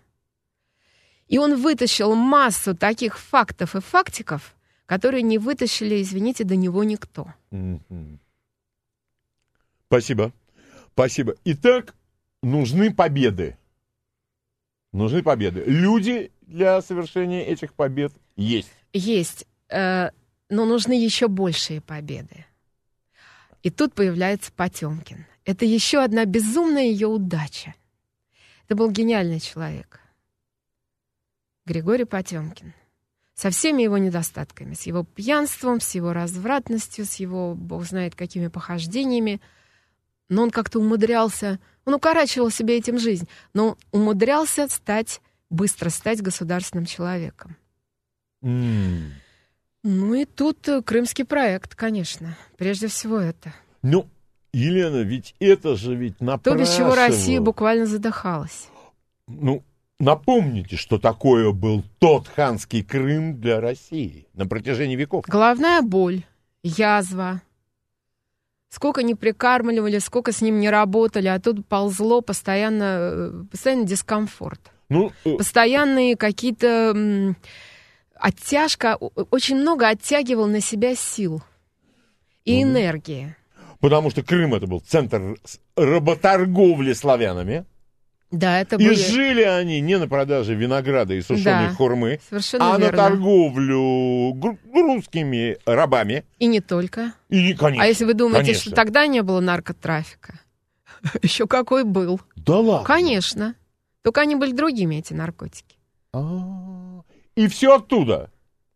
И он вытащил массу таких фактов и фактиков, которые не вытащили, извините, до него никто. Мгм. Спасибо. Спасибо. Итак, нужны победы. Нужны победы. Люди для совершения этих побед есть. Есть, э, но нужны еще большие победы. И тут появляется Потемкин. Это еще одна безумная ее удача. Это был гениальный человек. Григорий Потемкин. Со всеми его недостатками, с его пьянством, с его развратностью, с его, бог знает, какими похождениями. Но он как-то умудрялся, он укорачивал себе этим жизнь, но умудрялся стать, быстро стать государственным человеком. М. Ну и тут э, крымский проект, конечно. Прежде всего это. Ну, Елена, ведь это же ведь То, напрашивало. без чего Россия буквально задыхалась. Ну, напомните, что такое был тот ханский Крым для России на протяжении веков. Головная боль, язва. Сколько не прикармливали, сколько с ним не работали, а тут ползло постоянно, э, постоянно дискомфорт. Ну, э, Постоянные какие-то м, оттяжка, о- очень много оттягивал на себя сил и Мгм. энергии. потому что Крым это был центр с- работорговли славянами. Да, это И были жили они не на продаже винограда и сушеной Да. хурмы, совершенно а на верно. торговлю гру- русскими рабами. И не только. И, конечно, А если вы думаете, конечно. что тогда не было наркотрафика? Еще какой был. Да ладно. Конечно. Только они были другими, эти наркотики. А, И все оттуда.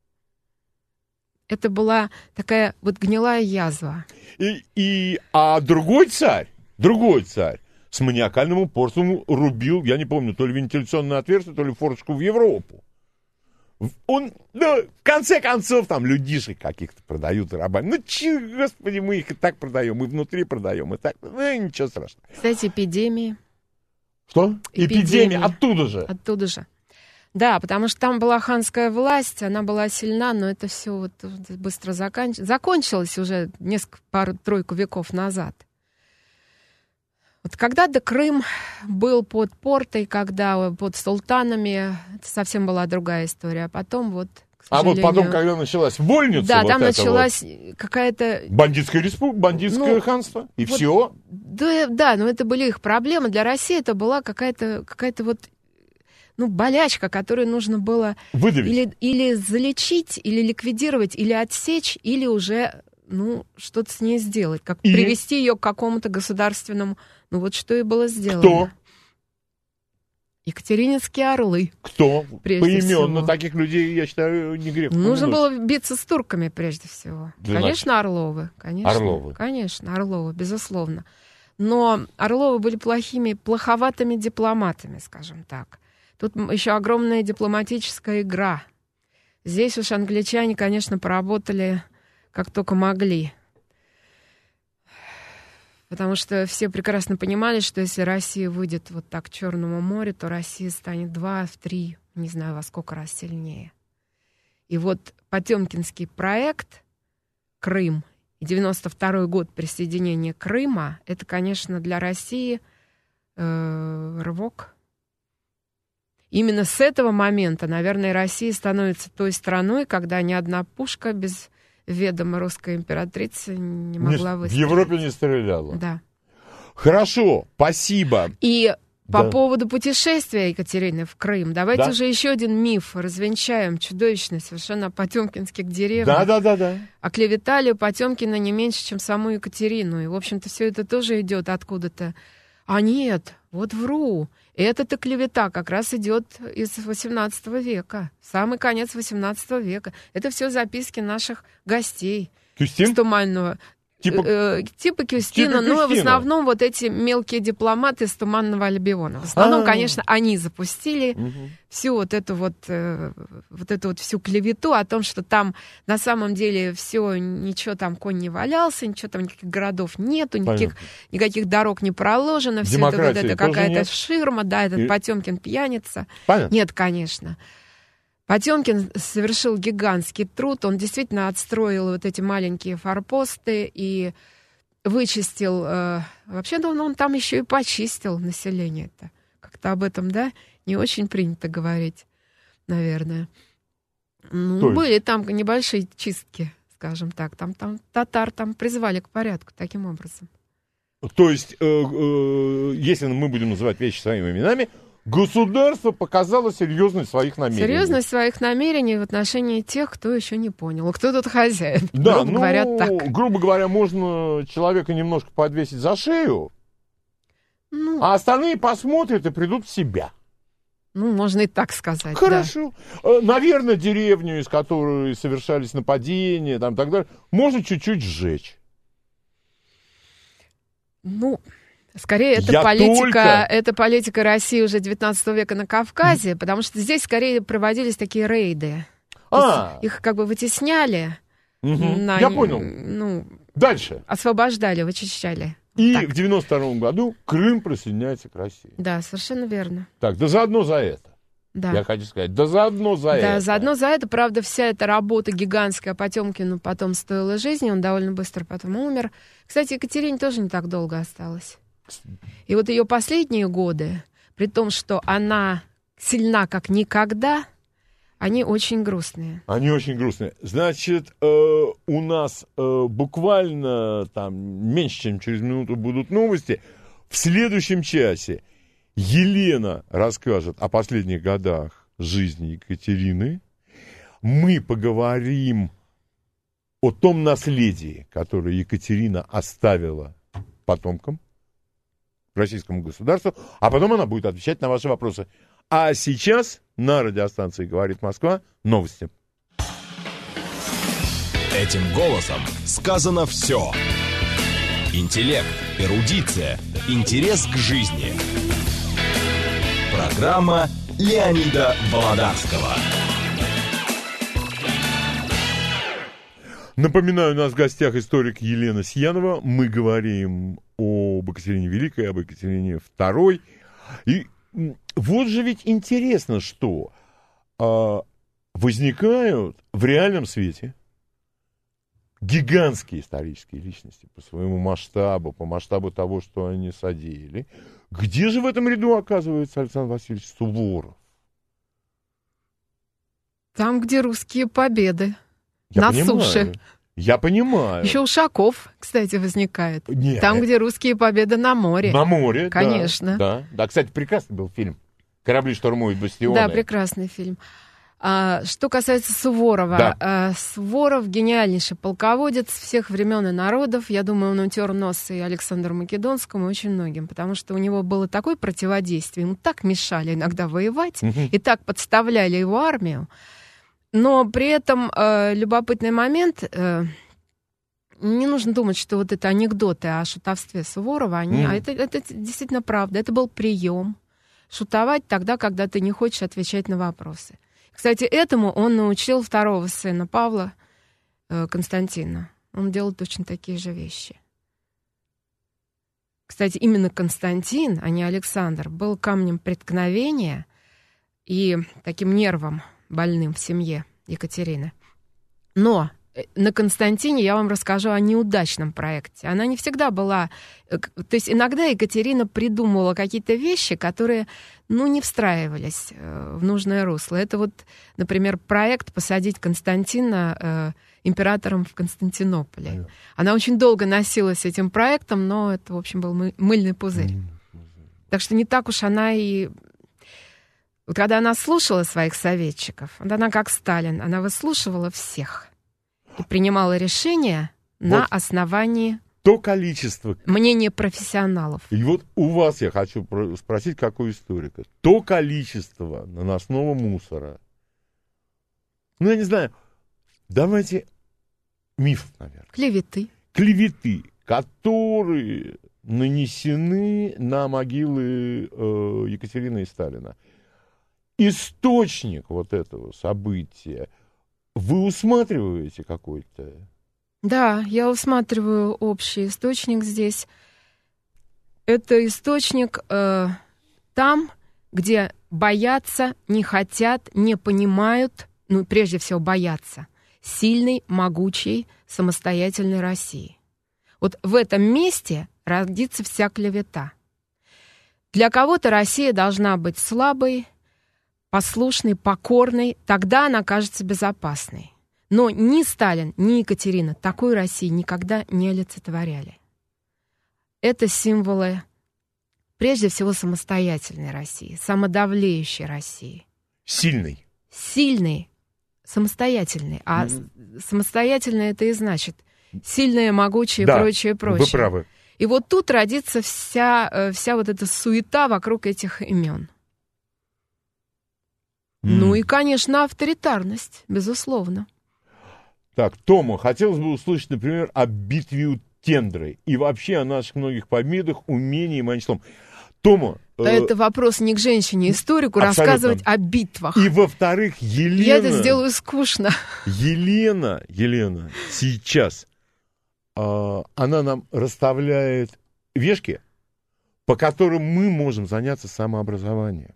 Это была такая вот гнилая язва. И, и, а другой царь, другой царь с маниакальным упорством рубил, я не помню, то ли вентиляционное отверстие, то ли форточку в Европу. В- Он, ну, в конце концов, там людишек каких-то продают рабами. Ну, че, господи, мы их и так продаем, и внутри продаем, и так. Ну, ничего страшного. Кстати, эпидемии Что? Эпидемия. Эпидемия оттуда же. оттуда же. Да, потому что там была ханская власть, она была сильна, но это все вот быстро заканч... закончилось уже несколько, пару-тройку веков назад. Вот когда-то Крым был под портой, когда под султанами, это совсем была другая история. А потом вот, к А вот сожалению... потом, когда началась вольница, Да, вот там это началась какая-то... вот, бандитская республика, бандитское Ну, ханство, и вот все. Да, да, но это были их проблемы. Для России это была какая-то, какая-то вот, ну, болячка, которую нужно было Выдавить. или, или залечить, или ликвидировать, или отсечь, или уже, ну, что-то с ней сделать, как И? привести ее к какому-то государственному. Ну, вот что и было сделано. Кто? Екатерининские орлы. Кто? Прежде Поименно всего. таких людей, я считаю, не грех. Нужно помянуть. было биться с турками прежде всего. Да, Конечно, Орловы. Конечно, Орловы. Конечно, Орловы, безусловно. Но Орловы были плохими, плоховатыми дипломатами, скажем так. Тут еще огромная дипломатическая игра. Здесь уж англичане, конечно, поработали как только могли. Потому что все прекрасно понимали, что если Россия выйдет вот так к Черному морю, то Россия станет два, в три, не знаю, во сколько раз сильнее. И вот Потемкинский проект «Крым» и девяносто второй год присоединения Крыма, это, конечно, для России э, рывок. Именно с этого момента, наверное, Россия становится той страной, когда ни одна пушка без ведома русской императрицы не могла Не- в выстрелить. Европе не стреляла. Да. Хорошо, спасибо. И по Да. поводу путешествия Екатерины в Крым, давайте Да. уже еще один миф развенчаем, чудовищный совершенно о потемкинских деревнях. Да, да, да, да. Оклеветали Потемкина не меньше, чем саму Екатерину. И, в общем-то, все это тоже идет откуда-то. А нет, вот вру. Эта-то клевета как раз идет из восемнадцатого века. Самый конец восемнадцатого века. Это все записки наших гостей Кюстин? с Туманного. Типа, э, типа Кюстина, типа но в Кюстина. основном вот эти мелкие дипломаты из Туманного Альбиона. В основном, А. конечно, они запустили Мгм. всю вот эту вот, э, вот эту вот всю клевету о том, что там на самом деле все, ничего там конь не валялся, ничего там, никаких городов нету, никаких, никаких дорог не проложено, все это вот Демократии это тоже какая-то нет? ширма, да, этот И- Потемкин пьяница. Понятно. Нет, конечно. Потемкин совершил гигантский труд, он действительно отстроил вот эти маленькие форпосты и вычистил, э, вообще-то он, он там еще и почистил население-то. Как-то об этом, да, не очень принято говорить, наверное. Ну, То есть? были там небольшие чистки, скажем так, там, там татар там призвали к порядку таким образом. То есть, э, э, если мы будем называть вещи своими именами, государство показало серьезность своих намерений. Серьезность своих намерений в отношении тех, кто еще не понял, кто тут хозяин. Да, грубо ну, говоря, так. грубо говоря, можно человека немножко подвесить за шею, Ну, а остальные посмотрят и придут в себя. ну, можно и так сказать. Хорошо. Э, Наверное, деревню, из которой совершались нападения, там, так далее, можно чуть-чуть сжечь. Да. Ну, скорее, это Я политика, только- это политика России уже девятнадцатого века на Кавказе, потому что здесь скорее проводились такие рейды. То А, есть их как бы вытесняли, мгм. на- Я понял. ну, Дальше. освобождали, вычищали. И Так. в девяносто втором году Крым присоединяется к России. Да, совершенно верно. Так, да заодно за это. Да. Я хочу сказать, да заодно за это. Да, заодно за это, правда, вся эта работа гигантская Потемкину потом стоила жизни, он довольно быстро потом умер. Кстати, Екатерине тоже не так долго осталось. И вот ее последние годы, при том, что она сильна как никогда, они очень грустные. Они очень грустные. Значит, э, у нас э, буквально там меньше, чем через минуту будут новости. В следующем часе Елена расскажет о последних годах жизни Екатерины. Мы поговорим о том наследии, которое Екатерина оставила потомкам, российскому государству, а потом она будет отвечать на ваши вопросы. А сейчас на радиостанции «Говорит Москва» новости. Этим голосом сказано все. Интеллект, эрудиция, интерес к жизни. Программа Леонида Володарского. Напоминаю, у нас в гостях историк Елена Сьянова. Мы говорим об Екатерине Великой, об Екатерине Второй. И м, вот же ведь интересно, что а, возникают в реальном свете гигантские исторические личности по своему масштабу, по масштабу того, что они содеяли. Где же в этом ряду оказывается Александр Васильевич Суворов? Там, где русские победы. Я На понимаю. суше. Я понимаю. Еще Ушаков, кстати, возникает. Нет, Там, это- где русские победы на море. На море, да, Конечно. Да, да. Кстати, прекрасный был фильм. «Корабли штурмуют бастионы». Да, прекрасный фильм. А, что касается Суворова, Да. а, Суворов гениальнейший полководец всех времен и народов. Я думаю, он утер нос и Александру Македонскому, и очень многим, потому что у него было такое противодействие. Ему так мешали иногда воевать, Мгм. и так подставляли его армию. Но при этом э, любопытный момент, э, не нужно думать, что вот это анекдоты о шутовстве Суворова, они, Мгм. а это, это действительно правда, это был прием. Шутовать тогда, когда ты не хочешь отвечать на вопросы. Кстати, этому он научил второго сына Павла, э, Константина. Он делал точно такие же вещи. Кстати, именно Константин, а не Александр, был камнем преткновения и таким нервом больным в семье Екатерины. Но э, на Константине я вам расскажу о неудачном проекте. Она не всегда была... э, к- То есть иногда Екатерина придумывала какие-то вещи, которые, ну, не встраивались э, в нужное русло. Это вот, например, проект посадить Константина э, императором в Константинополе. Понятно. Она очень долго носилась этим проектом, но это, в общем, был мы- мыльный пузырь. Так что не так уж она и... Вот когда она слушала своих советчиков, вот она как Сталин, она выслушивала всех и принимала решения на Вот. основании То количество. мнения профессионалов. И вот у вас я хочу про- спросить, как у историка. То количество наносного мусора. Ну, я не знаю. Давайте миф, наверное. Клеветы. клеветы, которые нанесены на могилы э, Екатерины и Сталина. Источник вот этого события вы усматриваете какой-то? Да, я усматриваю общий источник здесь. Это источник э, там, где боятся, не хотят, не понимают, ну, прежде всего, боятся сильной, могучей, самостоятельной России. Вот в этом месте родится вся клевета. Для кого-то Россия должна быть слабой, послушной, покорной, тогда она кажется безопасной. Но ни Сталин, ни Екатерина такой России никогда не олицетворяли. Это символы, прежде всего, самостоятельной России, самодавлеющей России. Сильной. Сильной, самостоятельной. А mm-hmm. самостоятельной это и значит сильная, могучая да, и прочее, прочее. Вы правы. И вот тут родится вся, вся вот эта суета вокруг этих имен. Mm. Ну и, конечно, авторитарность, безусловно. Так, Тома, хотелось бы услышать, например, о битве у Тендры и вообще о наших многих победах, умении и манчелом. Тома... Да э... это вопрос не к женщине-историку, абсолютно. Рассказывать о битвах. И, во-вторых, Елена... Я это сделаю скучно. Елена, Елена, сейчас э, она нам расставляет вешки, по которым мы можем заняться самообразованием.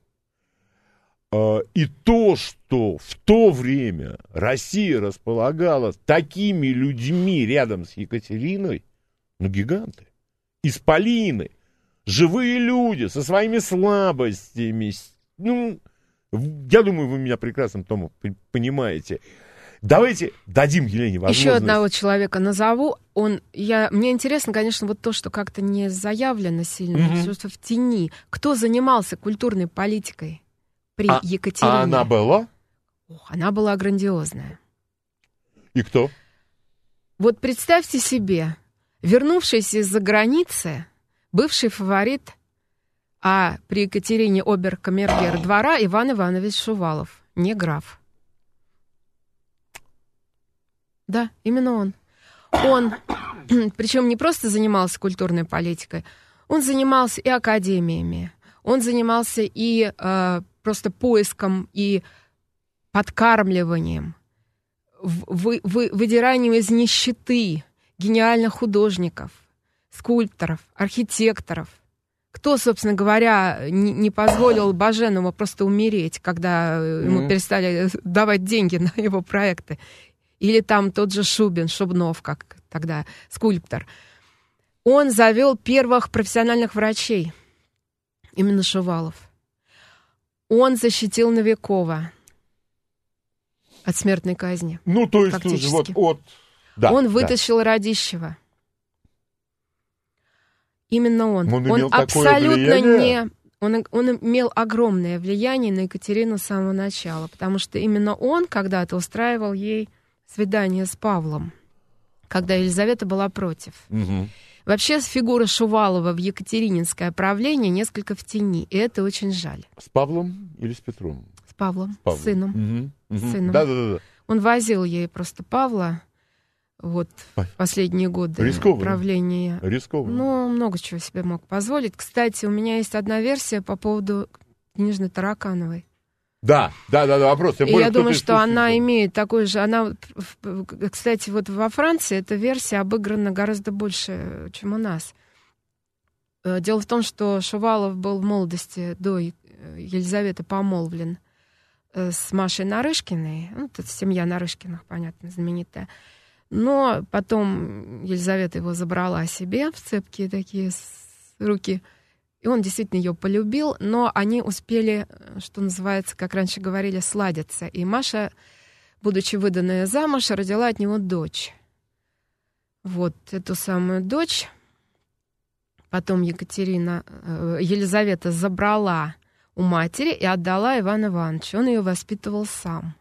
И то, что в то время Россия располагала такими людьми рядом с Екатериной, ну, гиганты, исполины, живые люди со своими слабостями. Ну, я думаю, вы меня прекрасно, Тома, понимаете. Давайте дадим Елене возможность. Еще одного человека назову. Он, я, мне интересно, конечно, вот то, что как-то не заявлено сильно, mm-hmm. что в тени. Кто занимался культурной политикой при а, Екатерине? А она была? Ох, она была грандиозная. И кто? Вот представьте себе, вернувшийся из-за границы, бывший фаворит, а при Екатерине обер-камергер двора Иван Иванович Шувалов, не граф. Да, именно он. Он, причем не просто занимался культурной политикой, он занимался и академиями, он занимался и э, просто поиском и подкармливанием, вы, вы, выдиранием из нищеты гениальных художников, скульпторов, архитекторов. Кто, собственно говоря, не, не позволил Баженову просто умереть, когда ему mm-hmm. перестали давать деньги на его проекты? Или там тот же Шубин, Шубнов, как тогда скульптор. Он завел первых профессиональных врачей, именно Шувалов. Он защитил Новикова от смертной казни. Ну, то есть, тоже вот от... Да, он вытащил да. Радищева. Именно он. Он, он абсолютно не... Он, он имел огромное влияние на Екатерину с самого начала, потому что именно он когда-то устраивал ей свидание с Павлом, когда Елизавета была против. Угу. Вообще фигура Шувалова в екатерининское правление несколько в тени, и это очень жаль. С Павлом или с Петром? С Павлом, с, Павлом. с сыном. Угу. Угу. сыном. Да, да, да. Он возил ей просто Павла вот, в последние годы Рискованно. правления. Рискованно. Ну, много чего себе мог позволить. Кстати, у меня есть одна версия по поводу княжны Таракановой. Да, да, да, да, вопрос. И я думаю, что она имеет такой же... Она, кстати, вот во Франции эта версия обыграна гораздо больше, чем у нас. Дело в том, что Шувалов был в молодости до Елизаветы помолвлен с Машей Нарышкиной. Ну, это семья Нарышкиных, понятно, знаменитая. Но потом Елизавета его забрала себе в цепкие такие руки. И он действительно ее полюбил, но они успели, что называется, как раньше говорили, сладиться. И Маша, будучи выданная замуж, родила от него дочь. Вот эту самую дочь потом Екатерина, Елизавета забрала у матери и отдала Ивану Ивановичу. Он ее воспитывал сам.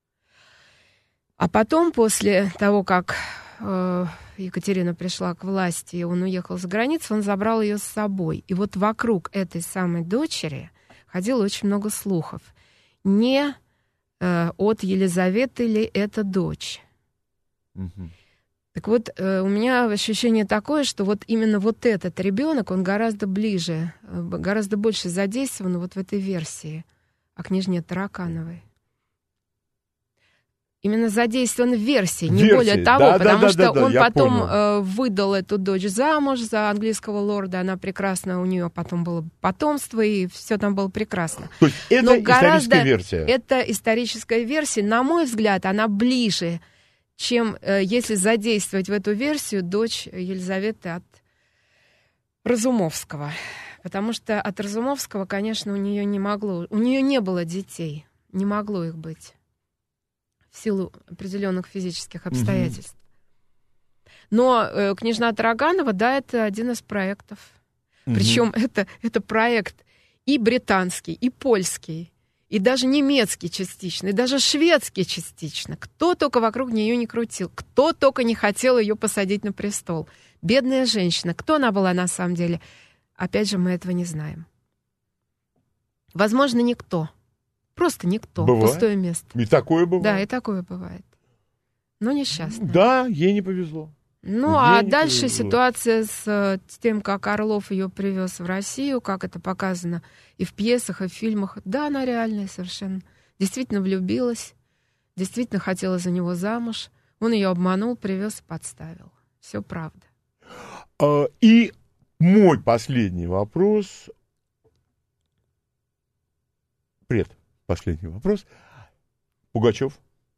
А потом, после того, как э, Екатерина пришла к власти, и он уехал за границу, он забрал ее с собой. И вот вокруг этой самой дочери ходило очень много слухов. Не э, от Елизаветы ли это дочь? Угу. Так вот, у меня ощущение такое, что вот именно вот этот ребенок, он гораздо ближе, гораздо больше задействован вот в этой версии о княжне Таракановой. Именно задействован в версии, не Версии. более того, да, потому да, что да, да, он я потом понял. э, выдал эту дочь замуж за английского лорда, она прекрасна, у нее потом было потомство, и все там было прекрасно. То есть это Но историческая гораздо, версия. это историческая версия, на мой взгляд, она ближе, чем э, если задействовать в эту версию дочь Елизаветы от Разумовского. Потому что от Разумовского, конечно, у нее не могло, у нее не было детей, не могло их быть в силу определенных физических обстоятельств. Mm-hmm. Но э, княжна Тараганова, да, это один из проектов. Mm-hmm. Причем это, это проект и британский, и польский, и даже немецкий частично, и даже шведский частично. Кто только вокруг нее не крутил, кто только не хотел ее посадить на престол. Бедная женщина. Кто она была на самом деле? Опять же, мы этого не знаем. Возможно, никто. Просто никто. Бывает. Пустое место. И такое бывает. Да, и такое бывает. Но несчастно. Да, ей не повезло. Ну, ей а не дальше повезло. ситуация с, с тем, как Орлов ее привез в Россию, как это показано и в пьесах, и в фильмах. Да, она реальная совершенно. Действительно влюбилась, действительно хотела за него замуж. Он ее обманул, привез и подставил. Все правда. А, и мой последний вопрос. Пред. Последний вопрос. Пугачев.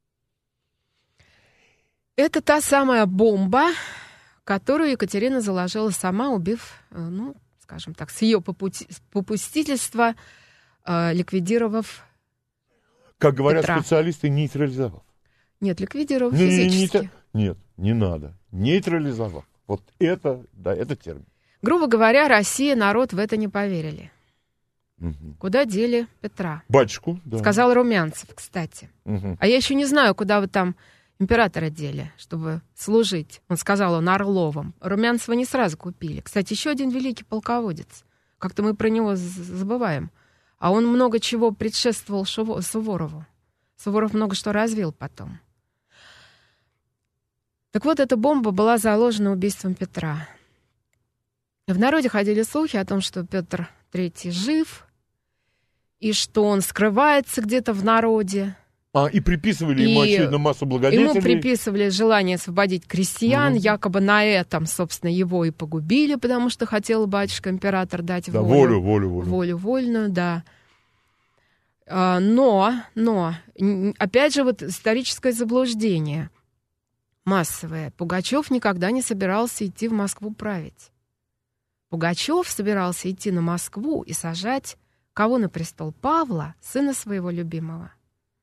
Это та самая бомба, которую Екатерина заложила сама, убив, ну, скажем так, с ее попути- попустительства, э, ликвидировав Как говорят Петра. специалисты, нейтрализовав. Нет, ликвидировав Не- не- не физически. та- Нет, не надо. Нейтрализовав. Вот это, да, это термин. Грубо говоря, Россия, народ в это не поверили. Мгм. Куда дели Петра? Батюшку, да. Сказал Румянцев, кстати. Мгм. А я еще не знаю, куда вы там императора дели, чтобы служить. Он сказал, он Орловым. Румянцева не сразу купили. Кстати, еще один великий полководец. Как-то мы про него з- забываем. А он много чего предшествовал Шуво- Суворову. Суворов много что развил потом. Так вот, эта бомба была заложена убийством Петра. В народе ходили слухи о том, что Петр Третий жив, и что он скрывается где-то в народе. А, и приписывали ему, И очевидно, массу благодетелей. Ему приписывали желание освободить крестьян, Мгм. якобы на этом, собственно, его и погубили, потому что хотел батюшка-император дать Да, волю. волю, волю, волю. Волю вольную, да. А, Но, но, н- опять же, вот историческое заблуждение массовое. Пугачев никогда не собирался идти в Москву править. Пугачев собирался идти на Москву и сажать кого на престол? Павла, сына своего любимого.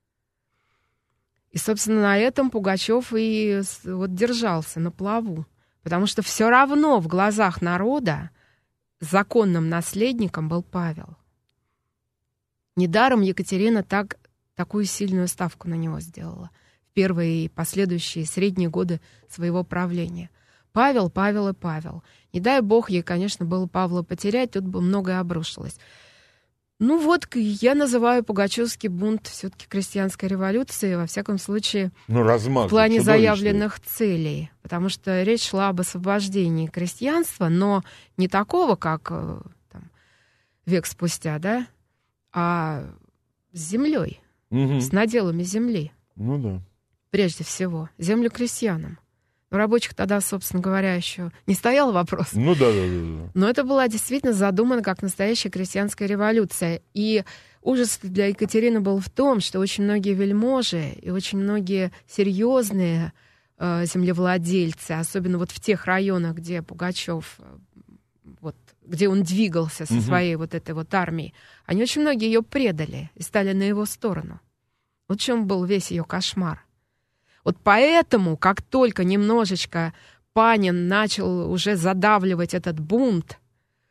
И, собственно, на этом Пугачев и с- вот держался на плаву. Потому что все равно в глазах народа законным наследником был Павел. Недаром Екатерина так, такую сильную ставку на него сделала в первые и последующие средние годы своего правления. Павел, Павел и Павел. Не дай бог ей, конечно, было Павла потерять, тут бы многое обрушилось. Ну вот, к- я называю Пугачевский бунт все-таки крестьянской революцией, во всяком случае, Ну, размах. в плане чудовищный. заявленных целей. Потому что речь шла об освобождении крестьянства, но не такого, как э, там, век спустя, да, а с землей, Мгм. с наделами земли, Ну да. прежде всего. Землю крестьянам. У рабочих тогда, собственно говоря, еще не стоял вопрос. Ну да, да, да, да. Но это была действительно задумана как настоящая крестьянская революция. И ужас для Екатерины был в том, что очень многие вельможи и очень многие серьезные э, землевладельцы, особенно вот в тех районах, где Пугачев, э, вот, где он двигался со Мгм. своей вот этой вот армией, они очень многие ее предали и стали на его сторону. Вот в чем был весь ее кошмар. Вот поэтому, как только немножечко Панин начал уже задавливать этот бунт,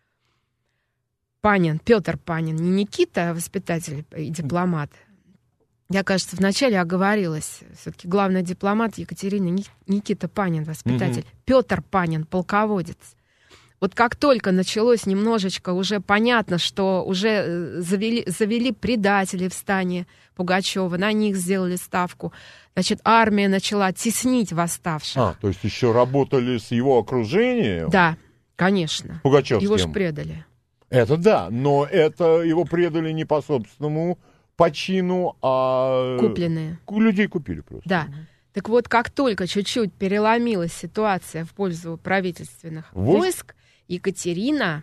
Панин, Петр Панин, не Никита, а воспитатель и дипломат. Я, кажется, вначале оговорилась. Все-таки главный дипломат Екатерины Ни- Никита Панин, воспитатель. Мгм. Петр Панин, полководец. Вот как только началось немножечко, уже понятно, что уже завели, завели предателей в стане Пугачева, на них сделали ставку, значит, армия начала теснить восставших. А, то есть еще работали с его окружением? Да, конечно. Пугачевским. Его ж предали. Это да, но это его предали не по собственному почину, а... Купленные. Людей купили просто. Да. Так вот, как только чуть-чуть переломилась ситуация в пользу правительственных Вот. войск, Екатерина,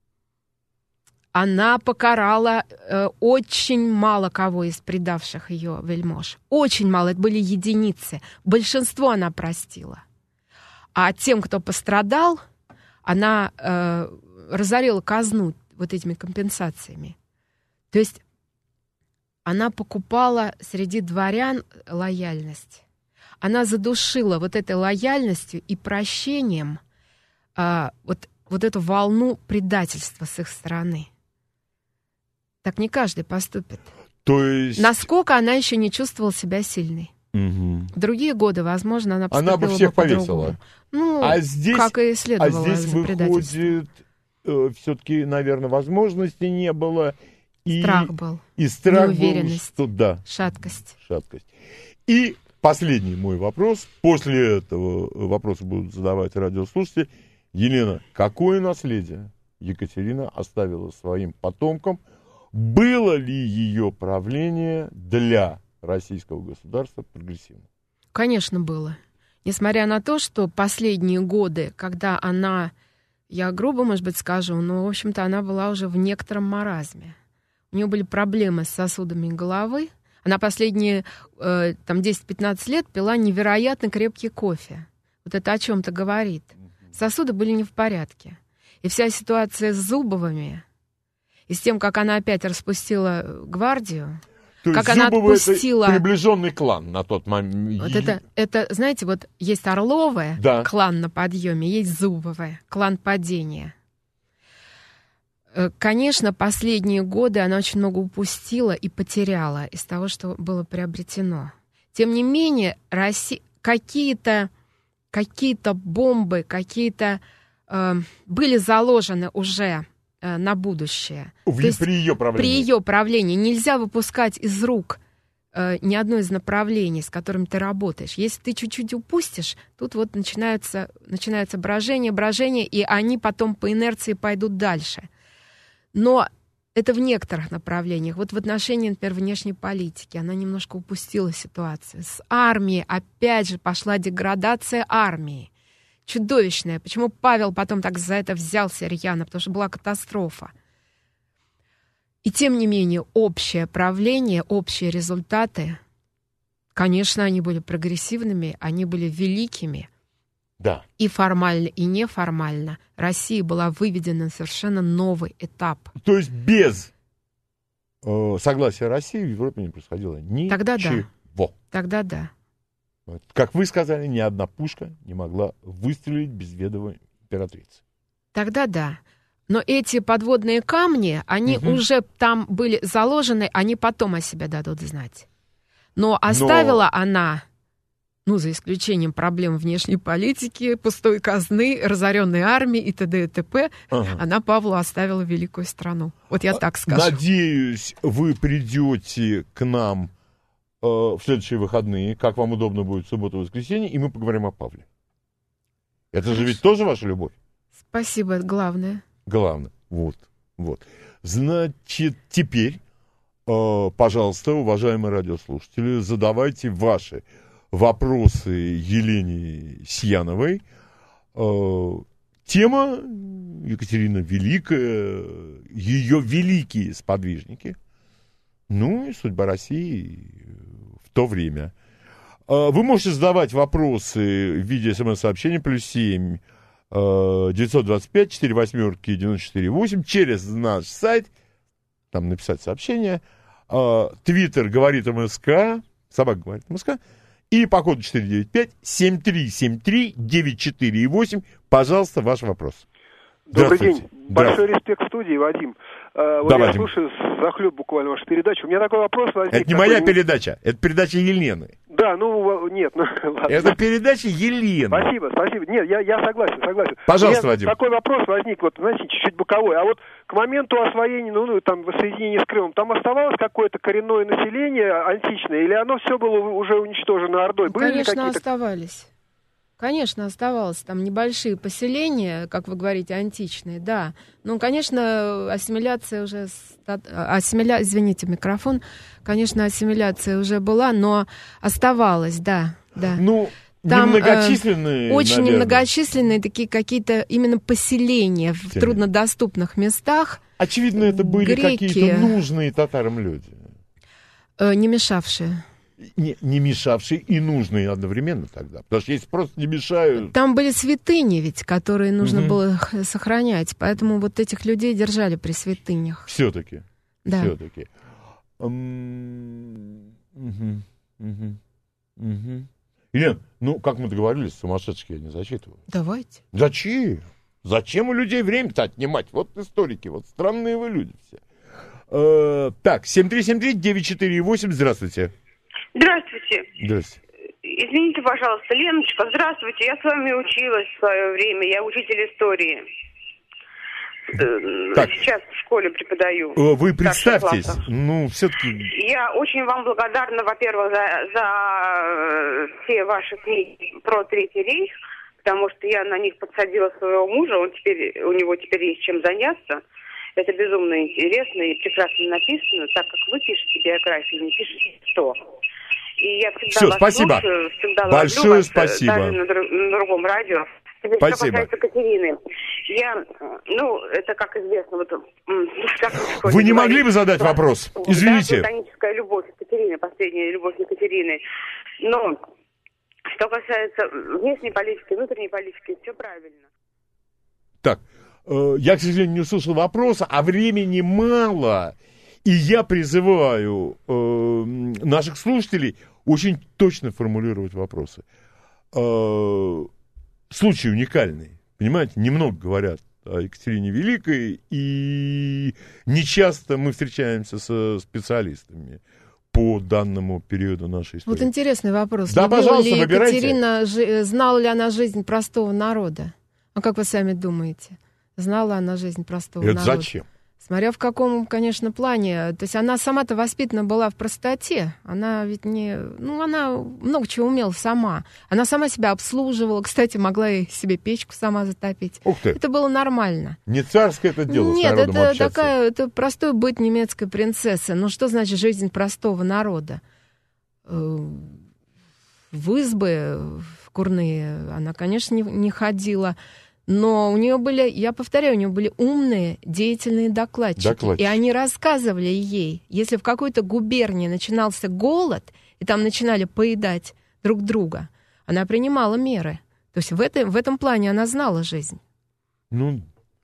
она покарала э, очень мало кого из предавших ее вельмож. Очень мало, это были единицы. Большинство она простила. А тем, кто пострадал, она э, разорила казну вот этими компенсациями. То есть она покупала среди дворян лояльность. Она задушила вот этой лояльностью и прощением а, вот, вот эту волну предательства с их стороны. Так не каждый поступит. То есть... Насколько она еще не чувствовала себя сильной. Угу. В другие годы, возможно, она поступила Она бы всех бы по-другому. повесила. Ну, а здесь, как и следовало а здесь за предательство. выходит, э, все-таки, наверное, возможности не было. И, Страх был. И страх неуверенность, был, что да. Шаткость. Шаткость. И последний мой вопрос. После этого вопросы будут задавать радиослушатели. Елена, какое наследие Екатерина оставила своим потомкам? Было ли ее правление для российского государства прогрессивным? Конечно, было. Несмотря на то, что последние годы, когда она, я грубо, может быть, скажу, но, в общем-то, она была уже в некотором маразме. У нее были проблемы с сосудами головы. Она последние э, там, десять-пятнадцать лет пила невероятно крепкий кофе. Вот это о чем-то говорит. Сосуды были не в порядке. И вся ситуация с Зубовыми, и с тем, как она опять распустила гвардию, То как есть она Зубовы отпустила... это приближенный клан на тот момент. Вот это, это, знаете, вот есть Орловы, да. клан на подъеме, есть Зубовы, клан падения. Конечно, последние годы она очень много упустила и потеряла из того, что было приобретено. Тем не менее, Россия, какие-то, какие-то бомбы, какие-то э, были заложены уже э, на будущее. В, То есть при ее правлении. При ее правлении нельзя выпускать из рук э, ни одно из направлений, с которым ты работаешь. Если ты чуть-чуть упустишь, тут вот начинается, начинается брожение, брожение, и они потом по инерции пойдут дальше. Но это в некоторых направлениях. Вот в отношении, например, внешней политики она немножко упустила ситуацию. С армией опять же пошла деградация армии. Чудовищная. Почему Павел потом так за это взялся рьяно? Потому что была катастрофа. И тем не менее, общее правление, общие результаты, конечно, они были прогрессивными, они были великими. Да. И формально, и неформально Россия была выведена на совершенно новый этап. То есть без э, согласия России в Европе не происходило ничего. Тогда да. Тогда да. Как вы сказали, ни одна пушка не могла выстрелить без ведома императрицы. Тогда да. Но эти подводные камни, они угу. уже там были заложены, они потом о себе дадут знать. Но оставила Но... она... Ну, за исключением проблем внешней политики, пустой казны, разоренной армии и т.д. и т.п., ага. она Павлу оставила великую страну. Вот я так скажу. Надеюсь, вы придете к нам э, в следующие выходные, как вам удобно будет в субботу и воскресенье, и мы поговорим о Павле. Это Хорошо. Же ведь тоже ваша любовь? Спасибо, это главное. Главное, вот, вот. Значит, теперь, э, пожалуйста, уважаемые радиослушатели, задавайте ваши вопросы Елене Сьяновой. Э, тема Екатерина Великая, ее великие сподвижники, ну и судьба России в то время. Э, вы можете задавать вопросы в виде смс-сообщения плюс семь девятьсот двадцать пять четыре восьмерки девяносто четыре восемь через наш сайт, там написать сообщение. Твиттер говорит МСК, собака говорит МСК. И по коду четыре девять пять семь три семь три девять четыре восемь, пожалуйста, ваш вопрос. Добрый день. Большой респект студии, Вадим. Вот Давайте. я слушаю захлеб буквально вашу передачу. У меня такой вопрос возник. Это не такой... моя передача, это передача Елены. Да, ну, нет, ну, ладно. Это передача Елены. Спасибо, спасибо. Нет, я, я согласен, согласен. Пожалуйста, У меня Вадим. такой вопрос возник, вот, знаете, чуть-чуть боковой. А вот к моменту освоения, ну, ну там, воссоединения с Крымом, там оставалось какое-то коренное население античное, или оно все было уже уничтожено Ордой? Были Конечно, ли какие-то... оставались. Конечно, оставалось там небольшие поселения, как вы говорите, античные, да. Ну, конечно, ассимиляция уже... Ассимиля... Извините, микрофон. Конечно, ассимиляция уже была, но оставалась, да, да. Ну, там, немногочисленные, э, очень наверное. немногочисленные такие какие-то именно поселения в Тем. труднодоступных местах. Очевидно, это были Греки... какие-то нужные татарам люди. Э, не мешавшие. Не, не мешавшие и нужные одновременно тогда. Потому что если просто не мешают... Там были святыни ведь, которые нужно Мгм. было х- сохранять. Поэтому вот этих людей держали при святынях. Все-таки. Да. Все-таки. М, мгм, мгм, мгм. Елена, ну, как мы договорились, сумасшедших я не зачитываю. Давайте. Зачем? Зачем у людей время-то отнимать? Вот историки, вот странные вы люди все. Э, так, семь три семь три девять четыре восемь, здравствуйте. Здравствуйте. Здравствуйте. Извините, пожалуйста, Леночка, здравствуйте. Я с вами училась в свое время. Я учитель истории. Э, Так. Сейчас в школе преподаю. Э, Вы Старших представьтесь, классов. ну, все-таки... Я очень вам благодарна, во-первых, за, за э, все ваши книги про Третий рейх, потому что я на них подсадила своего мужа, он теперь, у него теперь есть чем заняться. Это безумно интересно и прекрасно написано, так как вы пишете биографию, не пишете что. И я всегда Всё, вас спасибо. слушаю, всегда Большое ловлю вас, спасибо. даже на, друг- на другом радио. Теперь, Спасибо. что касается Катерины, я, ну, это как известно, вот, м, как в школе Вы не могли говорили, бы задать что- вопрос? Да, Извините. платоническая любовь Екатерины, последняя любовь Екатерины. Но что касается внешней политики, внутренней политики, все правильно. Так, э, я, к сожалению, не услышал вопроса, а времени мало. И я призываю э, наших слушателей очень точно формулировать вопросы. Э, случай уникальный. Понимаете, немного говорят о Екатерине Великой, и нечасто мы встречаемся со специалистами по данному периоду нашей истории. Вот интересный вопрос. Да, Любила пожалуйста, ли выбирайте. Екатерина, жи- знала ли она жизнь простого народа? А как вы сами думаете? Знала она жизнь простого Это народа? зачем? Смотря в каком, конечно, плане. То есть она сама-то воспитана была в простоте. Она ведь не... Ну, она много чего умела сама. Она сама себя обслуживала. Кстати, могла и себе печку сама затопить. Ух ты, Это было нормально. не царское это дело Нет, с народом это общаться. такая, это простой быт немецкой принцессы. Ну, что значит жизнь простого народа? Э, В избы в курные она, конечно, не, не ходила. Но у нее были, я повторяю, у нее были умные, деятельные докладчики. Докладчики. И они рассказывали ей, если в какой-то губернии начинался голод, и там начинали поедать друг друга, она принимала меры. То есть в, этой, в этом плане она знала жизнь. Ну,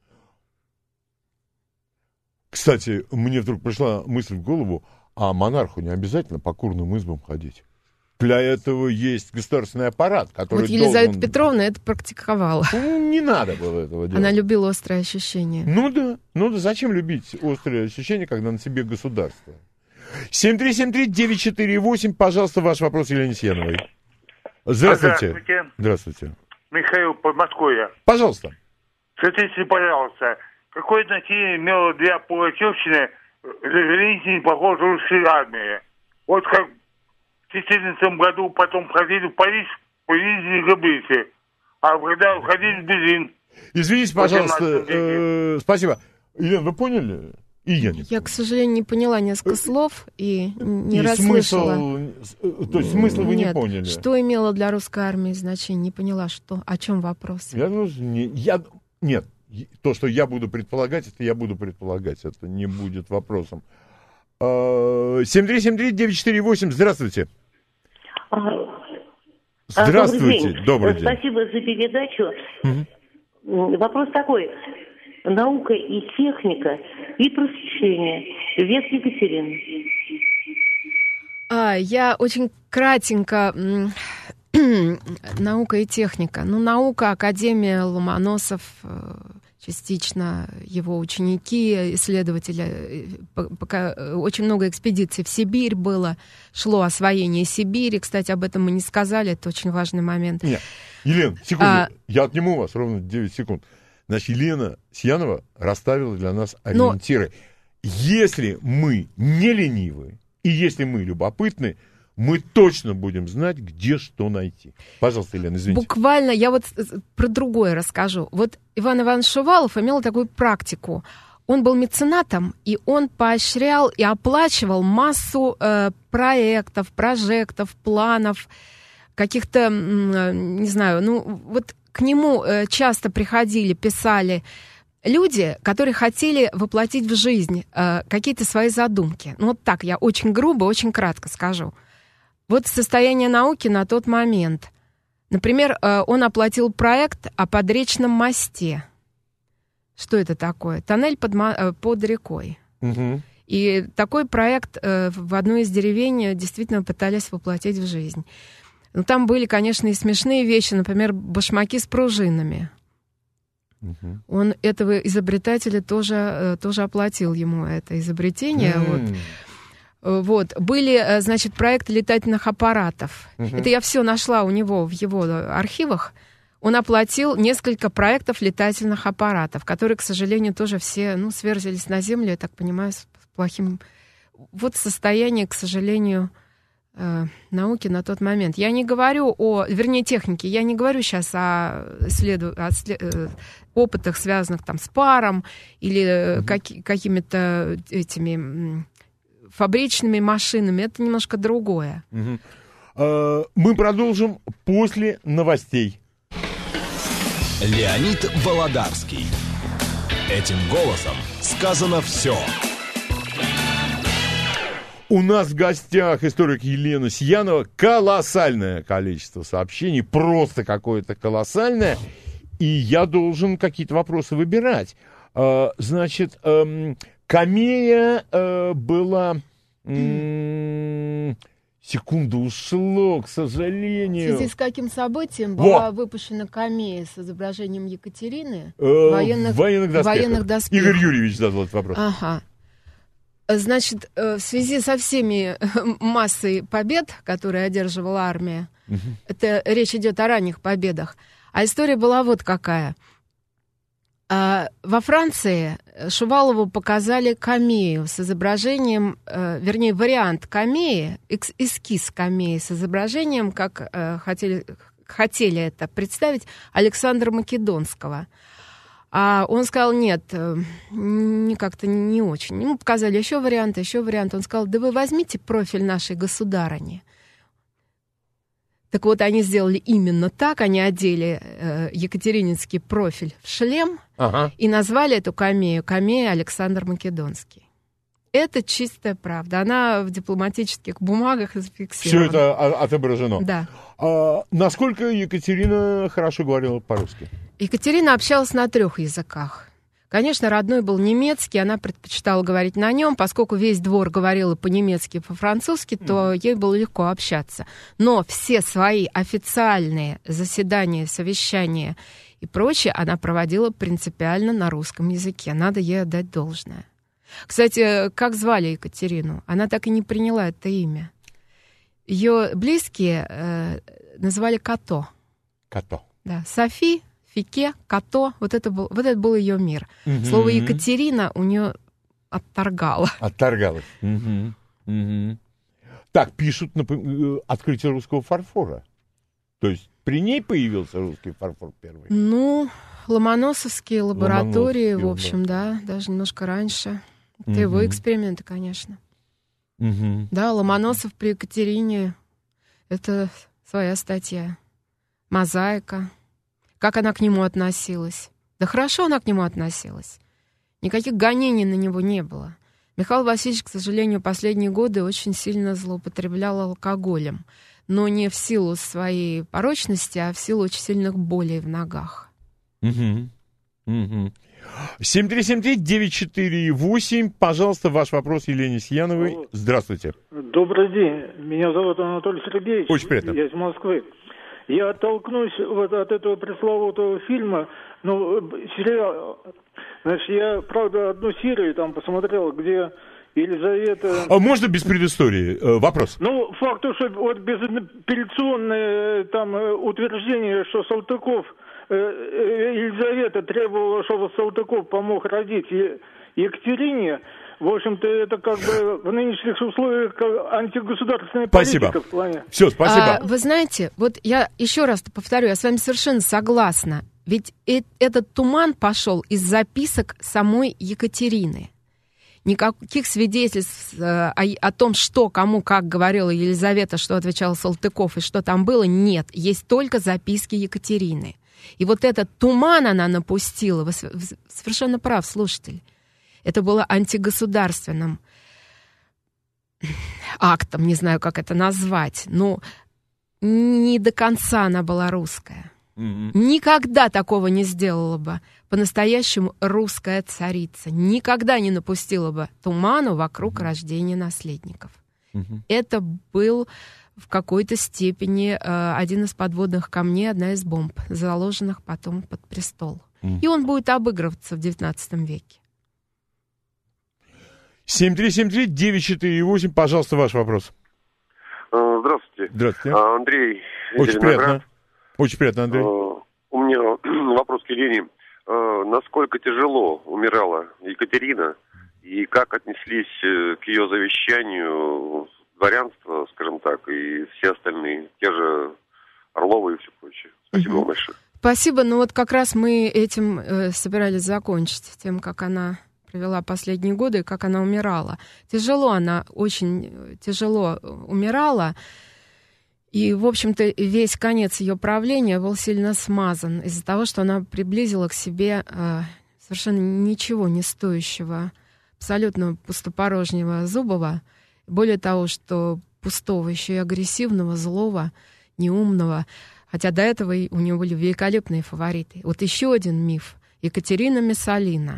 кстати, мне вдруг пришла мысль в голову, а монарху не обязательно по курным избам ходить. Для этого есть государственный аппарат, который Вот Елизавета должен... Петровна это практиковала. Ну, не надо было этого делать. Она любила острые ощущения. Ну да, ну да, зачем любить острые ощущения, когда на тебе государство? семь три семь три девять четыре восемь, пожалуйста, ваш вопрос Елене Сеновой. Здравствуйте. Здравствуйте. Здравствуйте. Михаил, Подмосковье. Пожалуйста. Скажите, пожалуйста, какое значение имело для Пугачевщины разграничение поход русской армии? Вот как в четырнадцатом году потом ходили в Париж, увидели габриты, а когда ходили в Берлин. Извините, В пожалуйста, восемнадцатом веке. э, спасибо. Елена, вы поняли? И я не Я, к сожалению, не поняла несколько слов и не И расслышала. смысл, то есть смысл вы не Нет. поняли. Что имело для русской армии значение? Не поняла, что, о чем вопрос. Я, ну, не, я, нет, то, что я буду предполагать, это я буду предполагать, это не будет вопросом. семь три семь три девять четыре восемь, здравствуйте. Здравствуйте, Добрый день. добрый день. Спасибо за передачу. Мгм. Вопрос такой. Наука и техника и просвещение. Век Екатерины. А, я очень кратенько... м, наука и техника. Ну, наука, Академия Ломоносов, э, частично его ученики, исследователи. Пока очень много экспедиций в Сибирь было, шло освоение Сибири. Кстати, об этом мы не сказали, это очень важный момент. Нет. Елена, секунду, а, я отниму у вас ровно девять секунд. Значит, Елена Сиянова расставила для нас ориентиры. Но... Если мы не ленивы, и если мы любопытны, мы точно будем знать, где что найти. Пожалуйста, Елена, извините. Буквально, я вот про другое расскажу. Вот Иван Иванович Шувалов имел такую практику. Он был меценатом, и он поощрял и оплачивал массу э, проектов, прожектов, планов, каких-то, не знаю, ну, вот к нему э, часто приходили, писали люди, которые хотели воплотить в жизнь э, какие-то свои задумки. Ну, вот так я очень грубо, очень кратко скажу. Вот состояние науки на тот момент. Например, он оплатил проект о подречном мосте. Что это такое? Тоннель под, под рекой. Угу. И такой проект в одной из деревень действительно пытались воплотить в жизнь. Но там были, конечно, и смешные вещи, например, башмаки с пружинами. Угу. Он этого изобретателя тоже, тоже оплатил ему это изобретение. Mm. Вот. Вот. Были, значит, проекты летательных аппаратов. Uh-huh. Это я все нашла у него в его архивах. Он оплатил несколько проектов летательных аппаратов, которые, к сожалению, тоже все, ну, сверзились на землю, я так понимаю, с плохим... Вот состояние, к сожалению, э, науки на тот момент. Я не говорю о... Вернее, технике. Я не говорю сейчас о, следу... о след... опытах, связанных там с паром или uh-huh. как... какими-то этими... фабричными машинами, это немножко другое. Угу. А, мы продолжим после новостей. Леонид Володарский. Этим голосом сказано все. У нас в гостях историк Елена Сиянова. Колоссальное количество сообщений, просто какое-то колоссальное. И я должен какие-то вопросы выбирать. А, значит... Эм... Камея э, была... М- секунду ушло, к сожалению. В связи с каким событием была Во! выпущена камея с изображением Екатерины э, военных, военных, доспехах. военных доспехах? Игорь Юрьевич задал этот вопрос. Ага. Значит, в связи со всеми массой побед, которые одерживала армия, угу. это речь идет о ранних победах, а история была вот какая. Во Франции Шувалову показали камею с изображением, вернее, вариант камеи, эскиз камеи с изображением, как хотели, хотели это представить, Александра Македонского. А он сказал, нет, не, как-то не очень. Ему показали еще вариант, еще вариант. Он сказал, да вы возьмите профиль нашей государыни. Так вот, они сделали именно так, они одели э, екатерининский профиль в шлем ага. и назвали эту камею камея Александр Македонский. Это чистая правда. Она в дипломатических бумагах зафиксирована. Все это отображено. Да. А, насколько Екатерина хорошо говорила по-русски? Екатерина общалась на трех языках. Конечно, родной был немецкий, она предпочитала говорить на нем, поскольку весь двор говорил по-немецки и по-французски, то mm. ей было легко общаться. Но все свои официальные заседания, совещания и прочее она проводила принципиально на русском языке. Надо ей отдать должное. Кстати, как звали Екатерину? Она так и не приняла это имя. Ее близкие э, называли Като. Като. Да, Софи. Фике, Като, вот это был, вот это был ее мир. Угу. Слово Екатерина у нее отторгало. Отторгалось. Угу. Угу. Так, пишут например, открытие русского фарфора. То есть при ней появился русский фарфор первый? Ну, ломоносовские лаборатории, Ломоносовские, в общем, да, даже немножко раньше. Это угу. его эксперименты, конечно. Угу. Да, Ломоносов при Екатерине, это своя статья. Мозаика. Как она к нему относилась? Да хорошо она к нему относилась. Никаких гонений на него не было. Михаил Васильевич, к сожалению, последние годы очень сильно злоупотреблял алкоголем. Но не в силу своей порочности, а в силу очень сильных болей в ногах. Угу. Угу. семь три семь три девять четыре восемь. Пожалуйста, ваш вопрос Елене Сияновой. Здравствуйте. Добрый день. Меня зовут Анатолий Сергеевич. Очень приятно. Я из Москвы. Я оттолкнусь вот от этого пресловутого фильма Ну, сериал... Значит, я, правда, одну серию там посмотрел, где Елизавета... А можно без предыстории? Э, вопрос. Ну, факт, что вот безапелляционное там утверждение, что Салтыков... Елизавета требовала, чтобы Салтыков помог родить Екатерине. В общем-то, это как бы в нынешних условиях антигосударственная политика. Спасибо. В плане. Все, спасибо. А, вы знаете, вот я еще раз повторю, я с вами совершенно согласна. Ведь э- этот туман пошел из записок самой Екатерины. Никаких свидетельств э, о, о том, что кому как говорила Елизавета, что отвечал Салтыков и что там было, нет. Есть только записки Екатерины. И вот этот туман она напустила. Вы совершенно прав, слушатель. Это было антигосударственным актом, не знаю, как это назвать, но не до конца она была русская. Mm-hmm. Никогда такого не сделала бы по-настоящему русская царица. Никогда не напустила бы туману вокруг mm-hmm. рождения наследников. Mm-hmm. Это был в какой-то степени э, один из подводных камней, одна из бомб, заложенных потом под престол. Mm-hmm. И он будет обыгрываться в девятнадцатом веке. семь три семь три девять четыре восемь, пожалуйста, ваш вопрос. Здравствуйте. Здравствуйте. Андрей. Очень приятно. Очень приятно, Андрей. У меня вопрос к Елене. Насколько тяжело умирала Екатерина и как отнеслись к ее завещанию дворянство, скажем так, и все остальные, те же Орловы и все прочее. Спасибо угу. вам большое. Спасибо. Ну вот как раз мы этим э, собирались закончить, тем, как она провела последние годы и как она умирала. Тяжело она, очень тяжело умирала. И, в общем-то, весь конец ее правления был сильно смазан из-за того, что она приблизила к себе э, совершенно ничего не стоящего, абсолютно пустопорожнего Зубова. Более того, что пустого, еще и агрессивного, злого, неумного. Хотя до этого у нее были великолепные фавориты. Вот еще один миф. Екатерина Мессалина.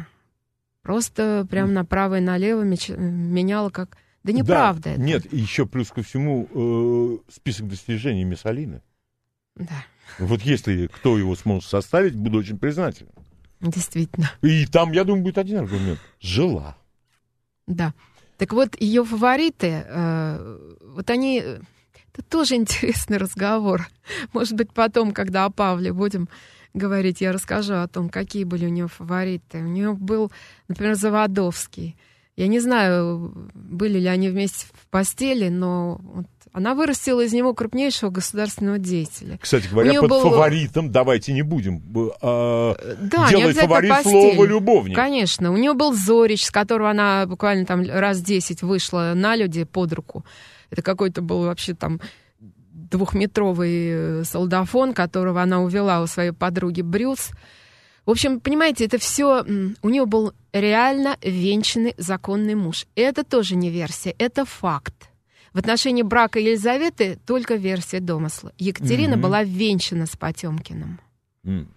Просто прям направо и налево меч... меняла как... Да неправда да, это. Нет, еще плюс ко всему э, список достижений Мессалины. Да. Вот если кто его сможет составить, буду очень признателен. Действительно. И там, я думаю, будет один аргумент. Жила. Да. Так вот, ее фавориты, э, вот они... Это тоже интересный разговор. Может быть, потом, когда о Павле будем говорить, я расскажу о том, какие были у нее фавориты. У нее был, например, Заводовский. Я не знаю, были ли они вместе в постели, но вот она вырастила из него крупнейшего государственного деятеля. Кстати говоря, под был... фаворитом, давайте не будем э, да, делать фаворит слово «любовник». Конечно. У нее был Зорич, с которого она буквально там раз десять вышла на люди под руку. Это какой-то был вообще там двухметровый солдафон, которого она увела у своей подруги Брюс. В общем, понимаете, это все... У нее был реально венчанный законный муж. Это тоже не версия, это факт. В отношении брака Елизаветы только версия домысла. Екатерина mm-hmm. была венчана с Потемкиным. Mm.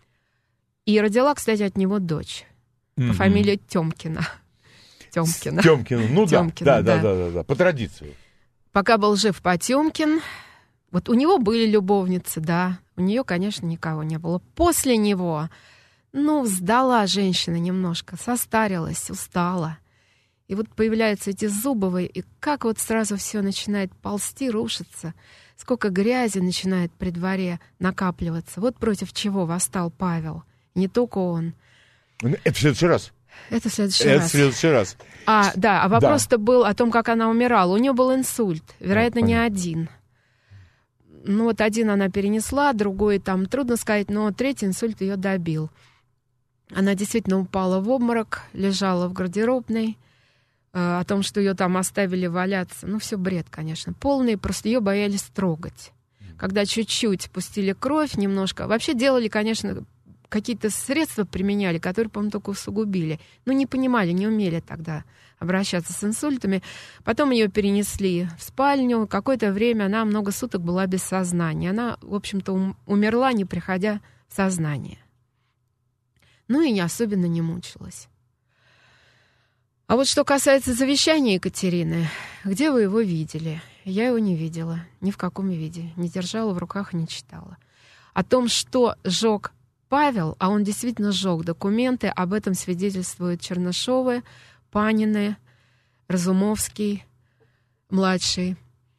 И родила, кстати, от него дочь mm-hmm. по фамилии Тёмкина. Тёмкина. Тёмкина, ну Тёмкина, да, да, да, да, да, да, по традиции. Пока был жив Потемкин, вот у него были любовницы, да. У нее, конечно, никого не было. После него... Ну, сдала женщина немножко, состарилась, устала. И вот появляются эти Зубовы, и как вот сразу все начинает ползти, рушиться. Сколько грязи начинает при дворе накапливаться. Вот против чего восстал Павел. Не только он. Это в следующий раз. Это в следующий Это раз. в следующий раз. А, да, а вопрос-то да. был о том, как она умирала. У нее был инсульт, вероятно, а, не один. Ну, вот один она перенесла, другой там трудно сказать, но третий инсульт ее добил. Она действительно упала в обморок, лежала в гардеробной, э, о том, что ее там оставили валяться. Ну, все бред, конечно, полный, просто ее боялись трогать. Когда чуть-чуть пустили кровь немножко, вообще делали, конечно, какие-то средства применяли, которые, по-моему, только усугубили. Но не понимали, не умели тогда обращаться с инсультами. Потом ее перенесли в спальню. Какое-то время она много суток была без сознания. Она, в общем-то, ум- умерла, не приходя в сознание. Ну и не особенно не мучилась. А вот что касается завещания Екатерины, где вы его видели? Я его не видела, ни в каком виде. Не держала в руках и не читала. О том, что жег Павел, а он действительно сжег документы, об этом свидетельствуют Чернышовы, Панины, Разумовский, младший.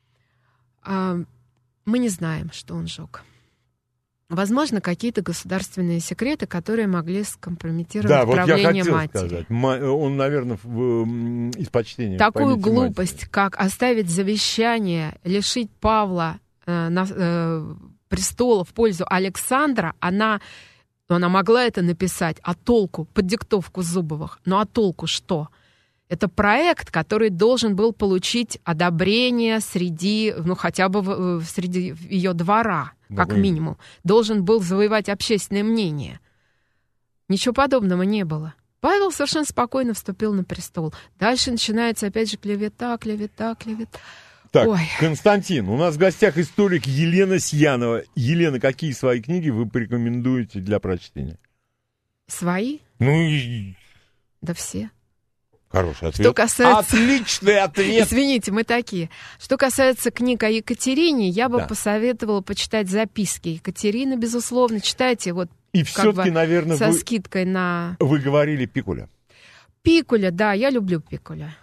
А мы не знаем, что он сжег. Возможно, какие-то государственные секреты, которые могли скомпрометировать да, правление вот я матери. Сказать. Он, наверное, в, из почтения. Такую глупость, матери. Как оставить завещание, лишить Павла э, на, э, престола в пользу Александра, она, она могла это написать, а толку, под диктовку Зубовых. Ну а толку что? Это проект, который должен был получить одобрение среди, ну хотя бы среди ее двора. Как минимум, должен был завоевать общественное мнение. Ничего подобного не было. Павел совершенно спокойно вступил на престол. Дальше начинается, опять же, клевета, клевета, клевета. Так, Ой. Константин, у нас в гостях историк Елена Сьянова. Елена, какие свои книги вы порекомендуете для прочтения? Свои? Ну и... Да все. Хороший ответ. Что касается... Отличный ответ! Извините, мы такие. Что касается книг о Екатерине, я бы да. посоветовала почитать записки Екатерины, безусловно. Читайте вот и все-таки, бы, наверное, со вы... скидкой на... Вы говорили Пикуля. Пикуля, да, я люблю Пикуля.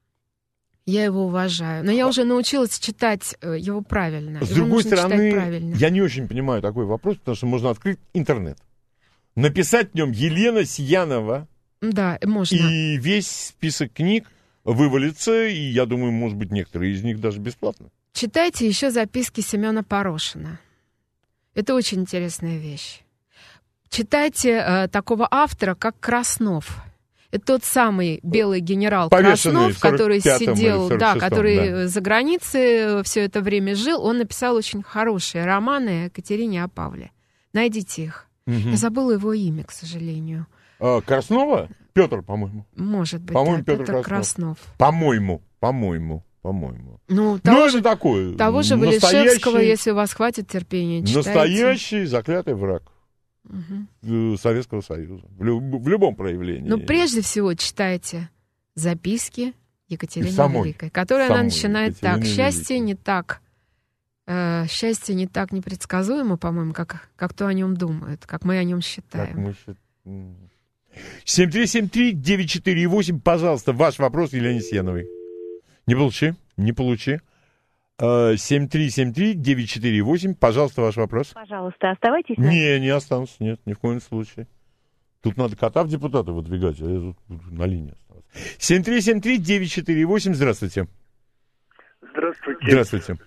Я его уважаю. Но я уже научилась читать его правильно. С его другой стороны, я не очень понимаю такой вопрос, потому что можно открыть интернет. Написать в нем Елена Сьянова. Да, можно. И весь список книг вывалится, и я думаю, может быть, некоторые из них даже бесплатно. Читайте еще записки Семена Порошина. Это очень интересная вещь. Читайте э, такого автора, как Краснов. Это тот самый белый генерал Повешенный Краснов, который сидел, да, который да. за границей все это время жил. Он написал очень хорошие романы о Екатерине, о Павле. Найдите их. Угу. Я забыла его имя, к сожалению. А, Краснова? Петр, по-моему. Может быть, по-моему, да, Петр, Петр Краснов. Краснов. По-моему, по-моему, по-моему. Ну, того ну же, это такое. Того же Валишевского, если у вас хватит терпения, читайте. Настоящий заклятый враг угу. Советского Союза. В, люб, в любом проявлении. Но прежде всего читайте записки Екатерины самой, Великой, которые она начинает Екатерины так. Счастье Великой. не так... Счастье не так непредсказуемо, по-моему, как, как то о нем думают, как мы о нем считаем. семь три семь три девять четыре восемь, пожалуйста, ваш вопрос Елене Сьяновой. Не получи, не получи. семь три семь три девять четыре восемь, пожалуйста, ваш вопрос. Пожалуйста, оставайтесь. Не, не останусь, нет, ни в коем случае. Тут надо кота в депутаты выдвигать, а я тут на линии осталось. семь три семь три девять четыре восемь, здравствуйте. Здравствуйте. Здравствуйте.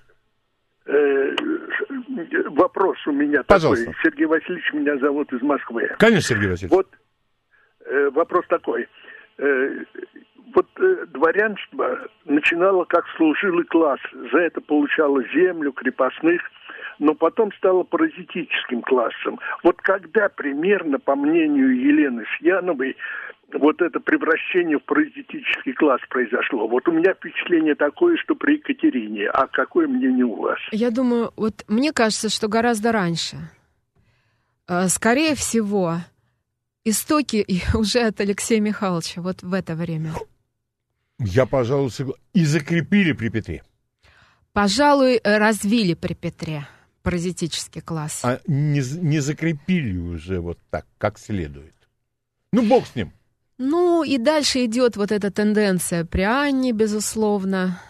Вопрос у меня Пожалуйста. такой. Сергей Васильевич, меня зовут из Москвы. Конечно, Сергей Васильевич. Вот э, вопрос такой. Э, вот э, дворянство начинало как служилый класс. За это получало землю, крепостных, но потом стало паразитическим классом. Вот когда примерно, по мнению Елены Сьяновой, вот это превращение в паразитический класс произошло? Вот у меня впечатление такое, что при Екатерине. А какое мнение у вас? Я думаю, вот мне кажется, что гораздо раньше. Скорее всего, истоки уже от Алексея Михайловича вот в это время. Я, пожалуй, согласен. И закрепили при Петре. Пожалуй, развили при Петре паразитический класс. А не, не закрепили уже вот так, как следует. Ну, бог с ним. Ну, и дальше идет вот эта тенденция при Анне, безусловно.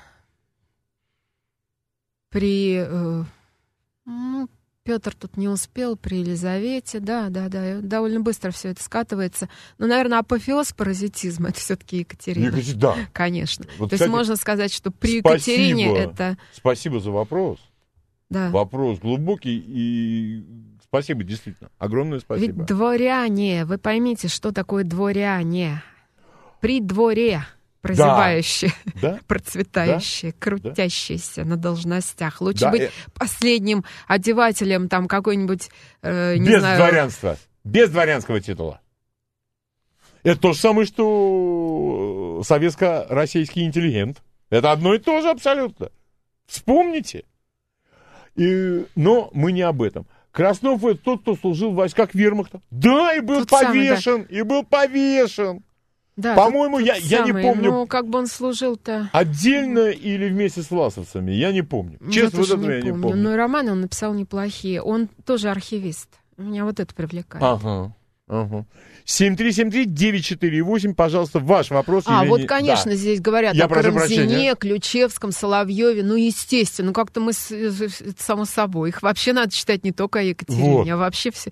При... Э, ну, Петр тут не успел, при Елизавете, да, да, да, довольно быстро все это скатывается. Но, наверное, апофеоз паразитизма — это все-таки Екатерина. Екатери... Да. Конечно. Вот, То кстати, есть можно сказать, что при спасибо, Екатерине это... Спасибо за вопрос. Да. Вопрос глубокий и... Спасибо, действительно. Огромное спасибо. Ведь дворяне, вы поймите, что такое дворяне. При дворе прозябающие, да. процветающие, да. крутящиеся да. на должностях. Лучше да. быть э... последним одевателем там какой-нибудь, э, не без знаю... дворянства, без дворянского титула. Это то же самое, что советско-российский интеллигент. Это одно и то же абсолютно. Вспомните. И... Но мы не об этом. Краснов — это тот, кто служил в войсках вермахта. Да, и был тот повешен, самый, да. и был повешен. Да, по-моему, тот, я, тот я не помню. Ну, как бы он служил-то. Отдельно или вместе с власовцами, я не помню. Честно, вот это я не помню. Но и романы он написал неплохие. Он тоже архивист. Меня вот это привлекает. Ага. Ага. семь три семь три девять четыре восемь, пожалуйста, ваш вопрос. А, Елене... вот, конечно, да. здесь говорят Я о Карамзине, прощения. Ключевском, Соловьеве. Ну, естественно, ну как-то мы, с... это само собой. Их вообще надо читать не только о Екатерине, вот. а вообще все...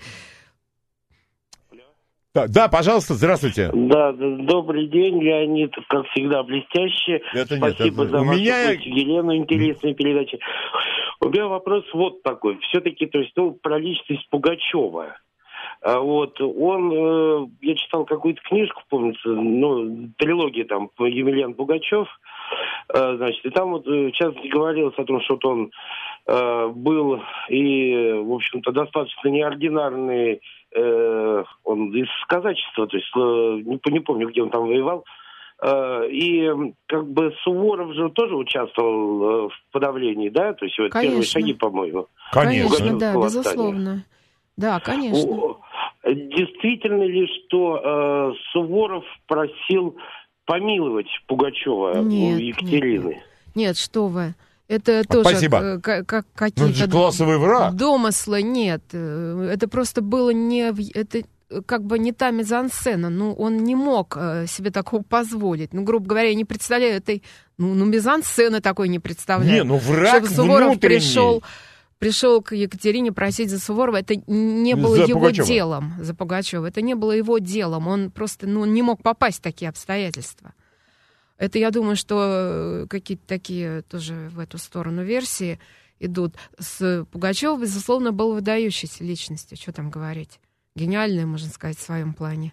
Да, да, пожалуйста, здравствуйте. Да, добрый день, Леонид, как всегда, блестяще. Это Спасибо нет, это... за У вашу меня... Елену, интересные передачи. У меня вопрос вот такой. Все-таки, то есть, ну, про личность Пугачева. А вот он, э, я читал какую-то книжку, помнится, ну, трилогия там, Емельян Пугачев, э, значит, и там вот, в частности, говорилось о том, что вот он э, был и, в общем-то, достаточно неординарный, э, он из казачества, то есть, э, не, не помню, где он там воевал, э, и как бы Суворов же тоже участвовал э, в подавлении, да, то есть, вот первые шаги, по-моему. Конечно, Конечно, да, безусловно. Да, конечно. Действительно ли, что э, Суворов просил помиловать Пугачева нет, у Екатерины? Нет, нет, что вы. Это тоже Спасибо. э, как, как Ну, это же какие-то классовый враг. домыслы. Нет, э, это просто было не... в- Это как бы не та мизансцена. Ну, он не мог э, себе такого позволить. Ну, грубо говоря, я не представляю этой... Ну, ну мизансцены такой не представляю. Не, ну враг Чтобы Суворов внутренний. пришел... Пришел к Екатерине просить за Суворова, это не было За его Пугачева. делом, за Пугачева. Это не было его делом. Он просто ну, не мог попасть в такие обстоятельства. Это, я думаю, что какие-то такие тоже в эту сторону версии идут. С Пугачевым, безусловно, был выдающейся личностью. Что там говорить? Гениальный, можно сказать, в своем плане.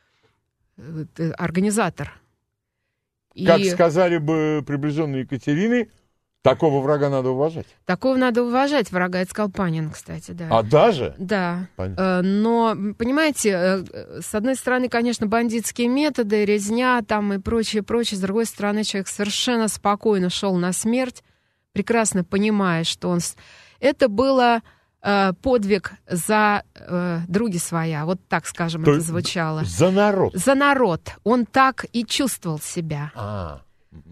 Организатор. Как И... сказали бы приближенные Екатерины, такого врага надо уважать. Такого надо уважать, врага, это сказал Панин, кстати, да. А даже? Да. Понятно. Но, понимаете, с одной стороны, конечно, бандитские методы, резня там и прочее, прочее. С другой стороны, человек совершенно спокойно шел на смерть, прекрасно понимая, что он... Это было э, подвиг за э, други своя, вот так, скажем, То это звучало. За народ. За народ. Он так и чувствовал себя. А,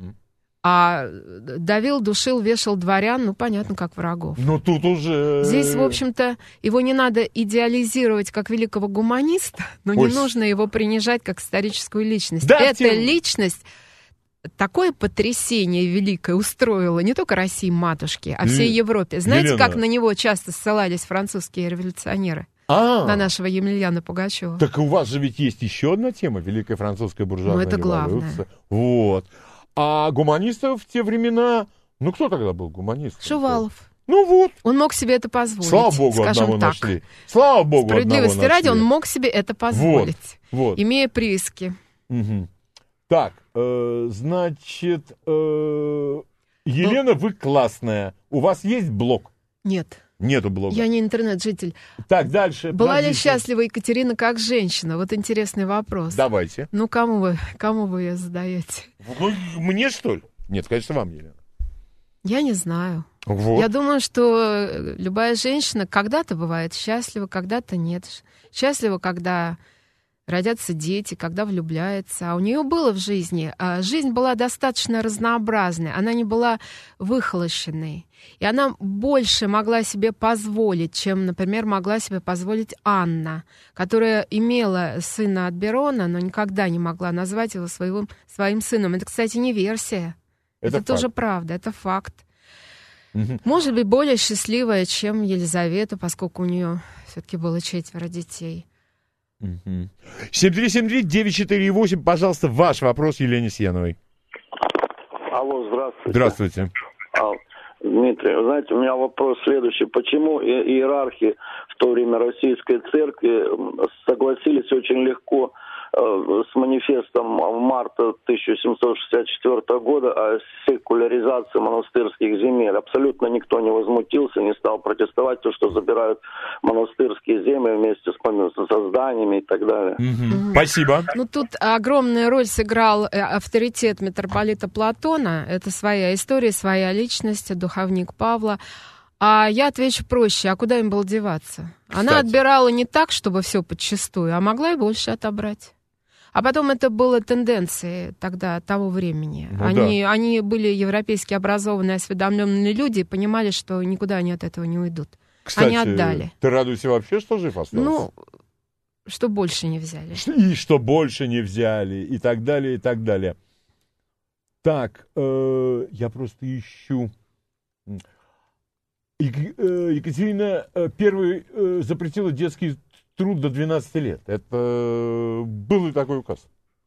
А давил, душил, вешал дворян, ну, понятно, как врагов. ну тут уже... Здесь, в общем-то, его не надо идеализировать как великого гуманиста, но Ой. не нужно его принижать как историческую личность. Да, Эта тем- личность такое потрясение великое устроила не только России матушке, а всей Ле- Европе. Знаете, Елена. как на него часто ссылались французские революционеры? А, На нашего Емельяна Пугачева. так у вас же ведь есть еще одна тема, Великая Французская буржуазная Ну, это революция. главное. Вот. А гуманистов в те времена... Ну, кто тогда был гуманист? Шувалов. Ну вот. Он мог себе это позволить, Слава богу, скажем одного так. нашли. Слава богу, одного Справедливости ради, нашли. он мог себе это позволить, Вот. имея прииски. Мгм. Так, э, значит, э, Елена, вы классная. У вас есть блог? Нет, Нету блога. я не интернет-житель. Так, дальше. Была ли подождите. счастлива Екатерина как женщина? Вот интересный вопрос. Давайте. Ну, кому вы, кому вы ее задаете? Ну, мне, что ли? Нет, конечно, вам, Елена. Я не знаю. Вот. Я думаю, что любая женщина когда-то бывает счастлива, когда-то нет. Счастлива, когда родятся дети, когда влюбляется. А у нее было в жизни, а жизнь была достаточно разнообразной, она не была выхолощенной. И она больше могла себе позволить, чем, например, могла себе позволить Анна, которая имела сына от Берона, но никогда не могла назвать его своим, своим сыном. Это, кстати, не версия. Это Это, тоже факт. правда, это факт. Мгм. Может быть, более счастливая, чем Елизавета, поскольку у нее все-таки было четверо детей. Мгм. семь три семь три девять четыре восемь, пожалуйста, ваш вопрос Елене Сьяновой. Алло, здравствуйте. Здравствуйте. А, Дмитрий, вы знаете, у меня вопрос следующий. Почему и- иерархи в то время Российской Церкви м, согласились очень легко э, с манифестом марта тысяча семьсот шестьдесят четвёртого года о секуляризации монастырских земель? Абсолютно никто не возмутился, не стал протестовать, то, что забирают монастырские земли вместе с, пом- со зданиями и так далее. Мгм. Спасибо. Ну, тут огромную роль сыграл э, авторитет митрополита Платона. Это своя история, своя личность, духовник Павла. А я отвечу проще. А куда им было деваться? Она Кстати. отбирала не так, чтобы все подчистую, а могла и больше отобрать. А потом это было тенденцией тогда, того времени. Ну они, они были европейски образованные, осведомленные люди и понимали, что никуда они от этого не уйдут. Кстати, они отдали. Ты радуйся вообще, что жив остался? Ну, что больше не взяли. И что больше не взяли, и так далее, и так далее. Так, э, я просто ищу. Екатерина Первая запретила детский труд до двенадцати лет. Это был ли такой указ?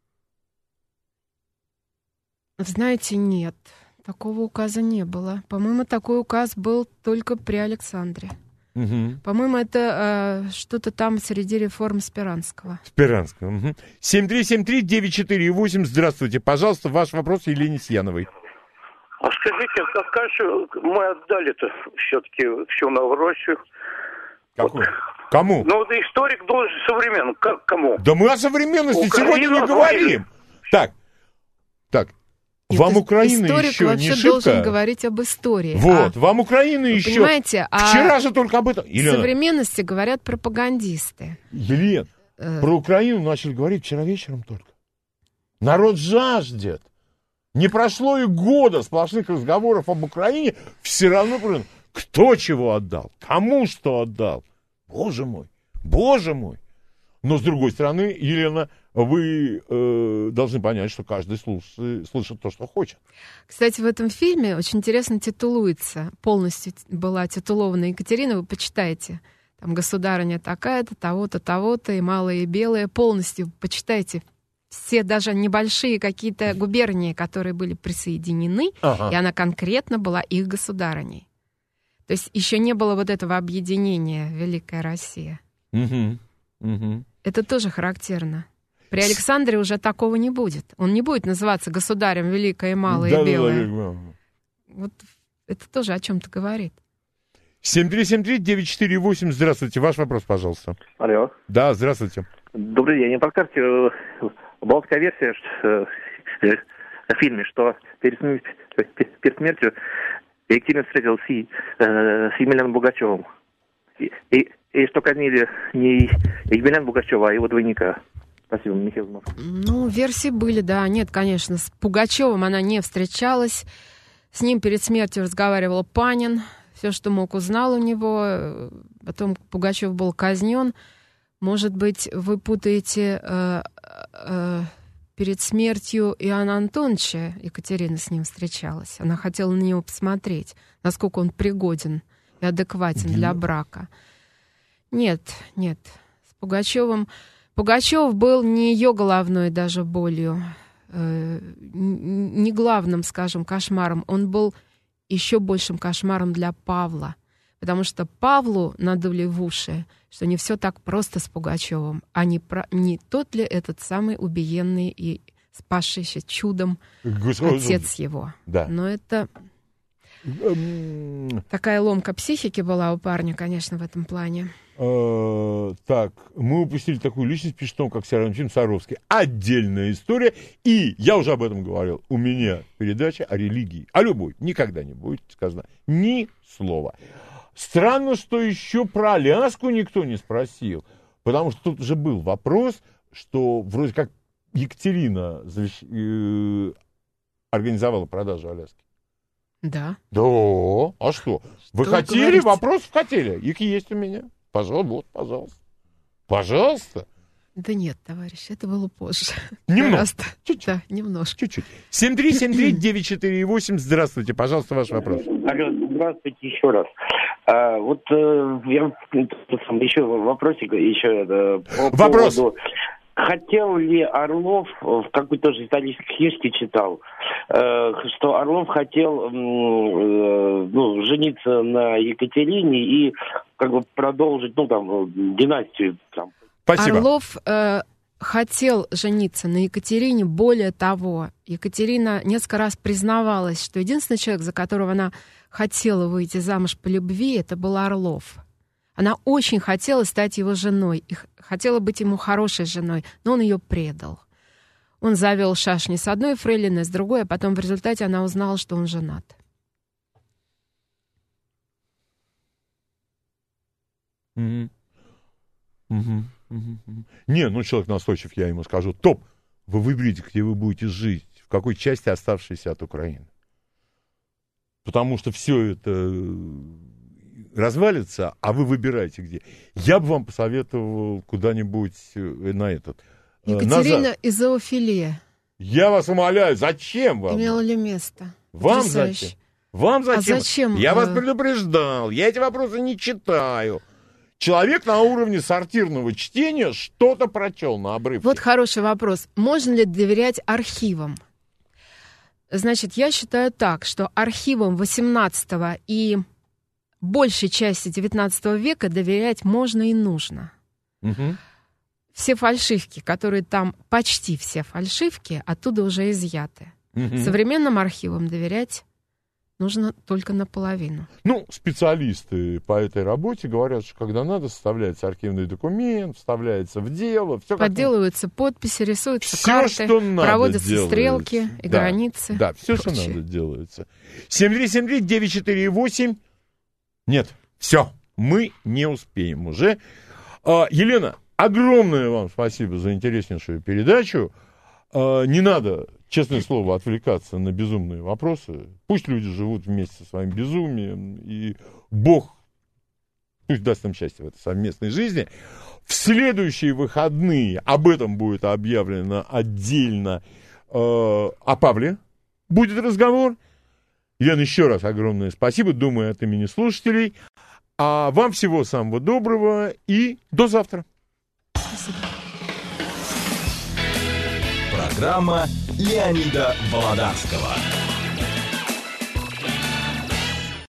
Знаете, нет. Такого указа не было. По-моему, такой указ был только при Александре. Угу. По-моему, это э, что-то там среди реформ Спиранского. Спиранского. Угу. семь три семь три девять четыре восемь. Здравствуйте. Пожалуйста, ваш вопрос Елене Сияновой. А скажите, а как же мы отдали-то все-таки все на Россию? Какую? Вот. Кому? Ну, историк должен современный. Как, кому? Да мы о современности Украину сегодня не говорим. Так, так. Нет, вам Украина историк еще вообще не шибко? Должен говорить об истории. Вот, а, вам Украина еще... Понимаете, вчера же только об этом... В Елена, современности говорят пропагандисты. Елена, э... про Украину начали говорить вчера вечером только. Народ жаждет. Не прошло и года сплошных разговоров об Украине, все равно кто чего отдал, кому что отдал. Боже мой, боже мой. Но, с другой стороны, Елена, вы э, должны понять, что каждый слушает, слышит то, что хочет. Кстати, в этом фильме очень интересно титулуется, полностью была титулована Екатерина, вы почитайте. Там государыня такая-то, того-то, того-то, и малая, и белая. Полностью почитайте все даже небольшие какие-то губернии, которые были присоединены, ага. И она конкретно была их государыней. То есть еще не было вот этого объединения Великая Россия. Угу. Угу. Это тоже характерно. При Александре уже такого не будет. Он не будет называться государем Великое и Малое да, и Белое. Да, да, да. Вот это тоже о чем-то говорит. семь три семь три девять четыре восемь. Здравствуйте. Ваш вопрос, пожалуйста. Алло. Да, здравствуйте. Добрый день. Не подскажете, была такая версия в фильме, что перед смертью Екатерина встретилась с, с Емельяном Пугачевым. И, и, и что казнили не Емельяна Пугачева, а его двойника. Спасибо, Михаил Москва. Ну, версии были, да. Нет, конечно, с Пугачевым она не встречалась. С ним перед смертью разговаривал Панин. Все, что мог, узнал у него. Потом Пугачев был казнен. Может быть, вы путаете э, э, перед смертью Иоанна Антоновича. Екатерина с ним встречалась. Она хотела на него посмотреть, насколько он пригоден и адекватен mm-hmm. для брака. Нет, нет. С Пугачевым... Пугачев был не ее головной даже болью, э, не главным, скажем, кошмаром. Он был еще большим кошмаром для Павла. Потому что Павлу надули в уши, что не все так просто с Пугачевым, а не, про, не тот ли этот самый убиенный и спасшийся чудом Господи. Отец его. Да. Но это... Такая ломка психики была у парня, конечно, в этом плане. Так, мы упустили такую личность, пишет он, как Серафим Саровский. Отдельная история. И я уже об этом говорил. У меня передача о религии. О любой. Никогда не будет сказано ни слова. Странно, что еще про Аляску никто не спросил. Потому что тут уже был вопрос, что вроде как Екатерина завещ... э... организовала продажу Аляски. Да. Да, а что? Вы что хотели? Говорите? Вопросы хотели? Их есть у меня. Пожалуйста, вот, пожалуйста. Пожалуйста. Да нет, товарищ, это было позже. Немножко. Чуть-чуть. Да, немножко. Чуть-чуть. семь три семь три девять четыре восемь. Здравствуйте, пожалуйста, ваш вопрос. Алло, здравствуйте еще раз. А, вот э, я еще вопросик, еще э, по Вопрос. поводу... Хотел ли Орлов, в какой-то тоже исторической книжке читал, э, что Орлов хотел э, ну, жениться на Екатерине и как бы продолжить, ну, там, династию. Там. Спасибо. Орлов э, хотел жениться на Екатерине. Более того, Екатерина несколько раз признавалась, что единственный человек, за которого она хотела выйти замуж по любви, это был Орлов. Она очень хотела стать его женой, и хотела быть ему хорошей женой, но он ее предал. Он завел шашни с одной фрейлиной, с другой, а потом в результате она узнала, что он женат. Mm-hmm. Mm-hmm. Mm-hmm. Не, ну человек настойчив, я ему скажу: топ, вы выберите, где вы будете жить, в какой части оставшейся от Украины. Потому что все это... развалится, а вы выбираете где. Я бы вам посоветовал куда-нибудь на этот... Екатерина назад. и зоофилия. Я вас умоляю, зачем вам? Имело ли место? Вам Потрясающе. зачем? Вам зачем? А зачем? Я э... вас предупреждал, я эти вопросы не читаю. Человек на уровне сортирного чтения что-то прочел на обрывке. Вот хороший вопрос. Можно ли доверять архивам? Значит, я считаю так, что архивам восемнадцатого и большей части девятнадцатого века доверять можно и нужно. Угу. Все фальшивки, которые там, почти все фальшивки, оттуда уже изъяты. Угу. Современным архивам доверять нужно только наполовину. Ну, специалисты по этой работе говорят, что когда надо, составляется архивный документ, вставляется в дело. Все Подделываются как... подписи, рисуются все, карты, что надо, проводятся делается. стрелки и да, границы. Да, все, прочее. что надо, делается. семь три семь три девять четыре восемь. Нет, все, мы не успеем уже. А, Елена, огромное вам спасибо за интереснейшую передачу. А, не надо, честное слово, отвлекаться на безумные вопросы. Пусть люди живут вместе со своим безумием, и Бог пусть даст им счастье в этой совместной жизни. В следующие выходные об этом будет объявлено отдельно. Э, о Павле будет разговор. Лен, еще раз огромное спасибо, думаю, от имени слушателей. А вам всего самого доброго и до завтра. Спасибо. Программа Леонида Володарского.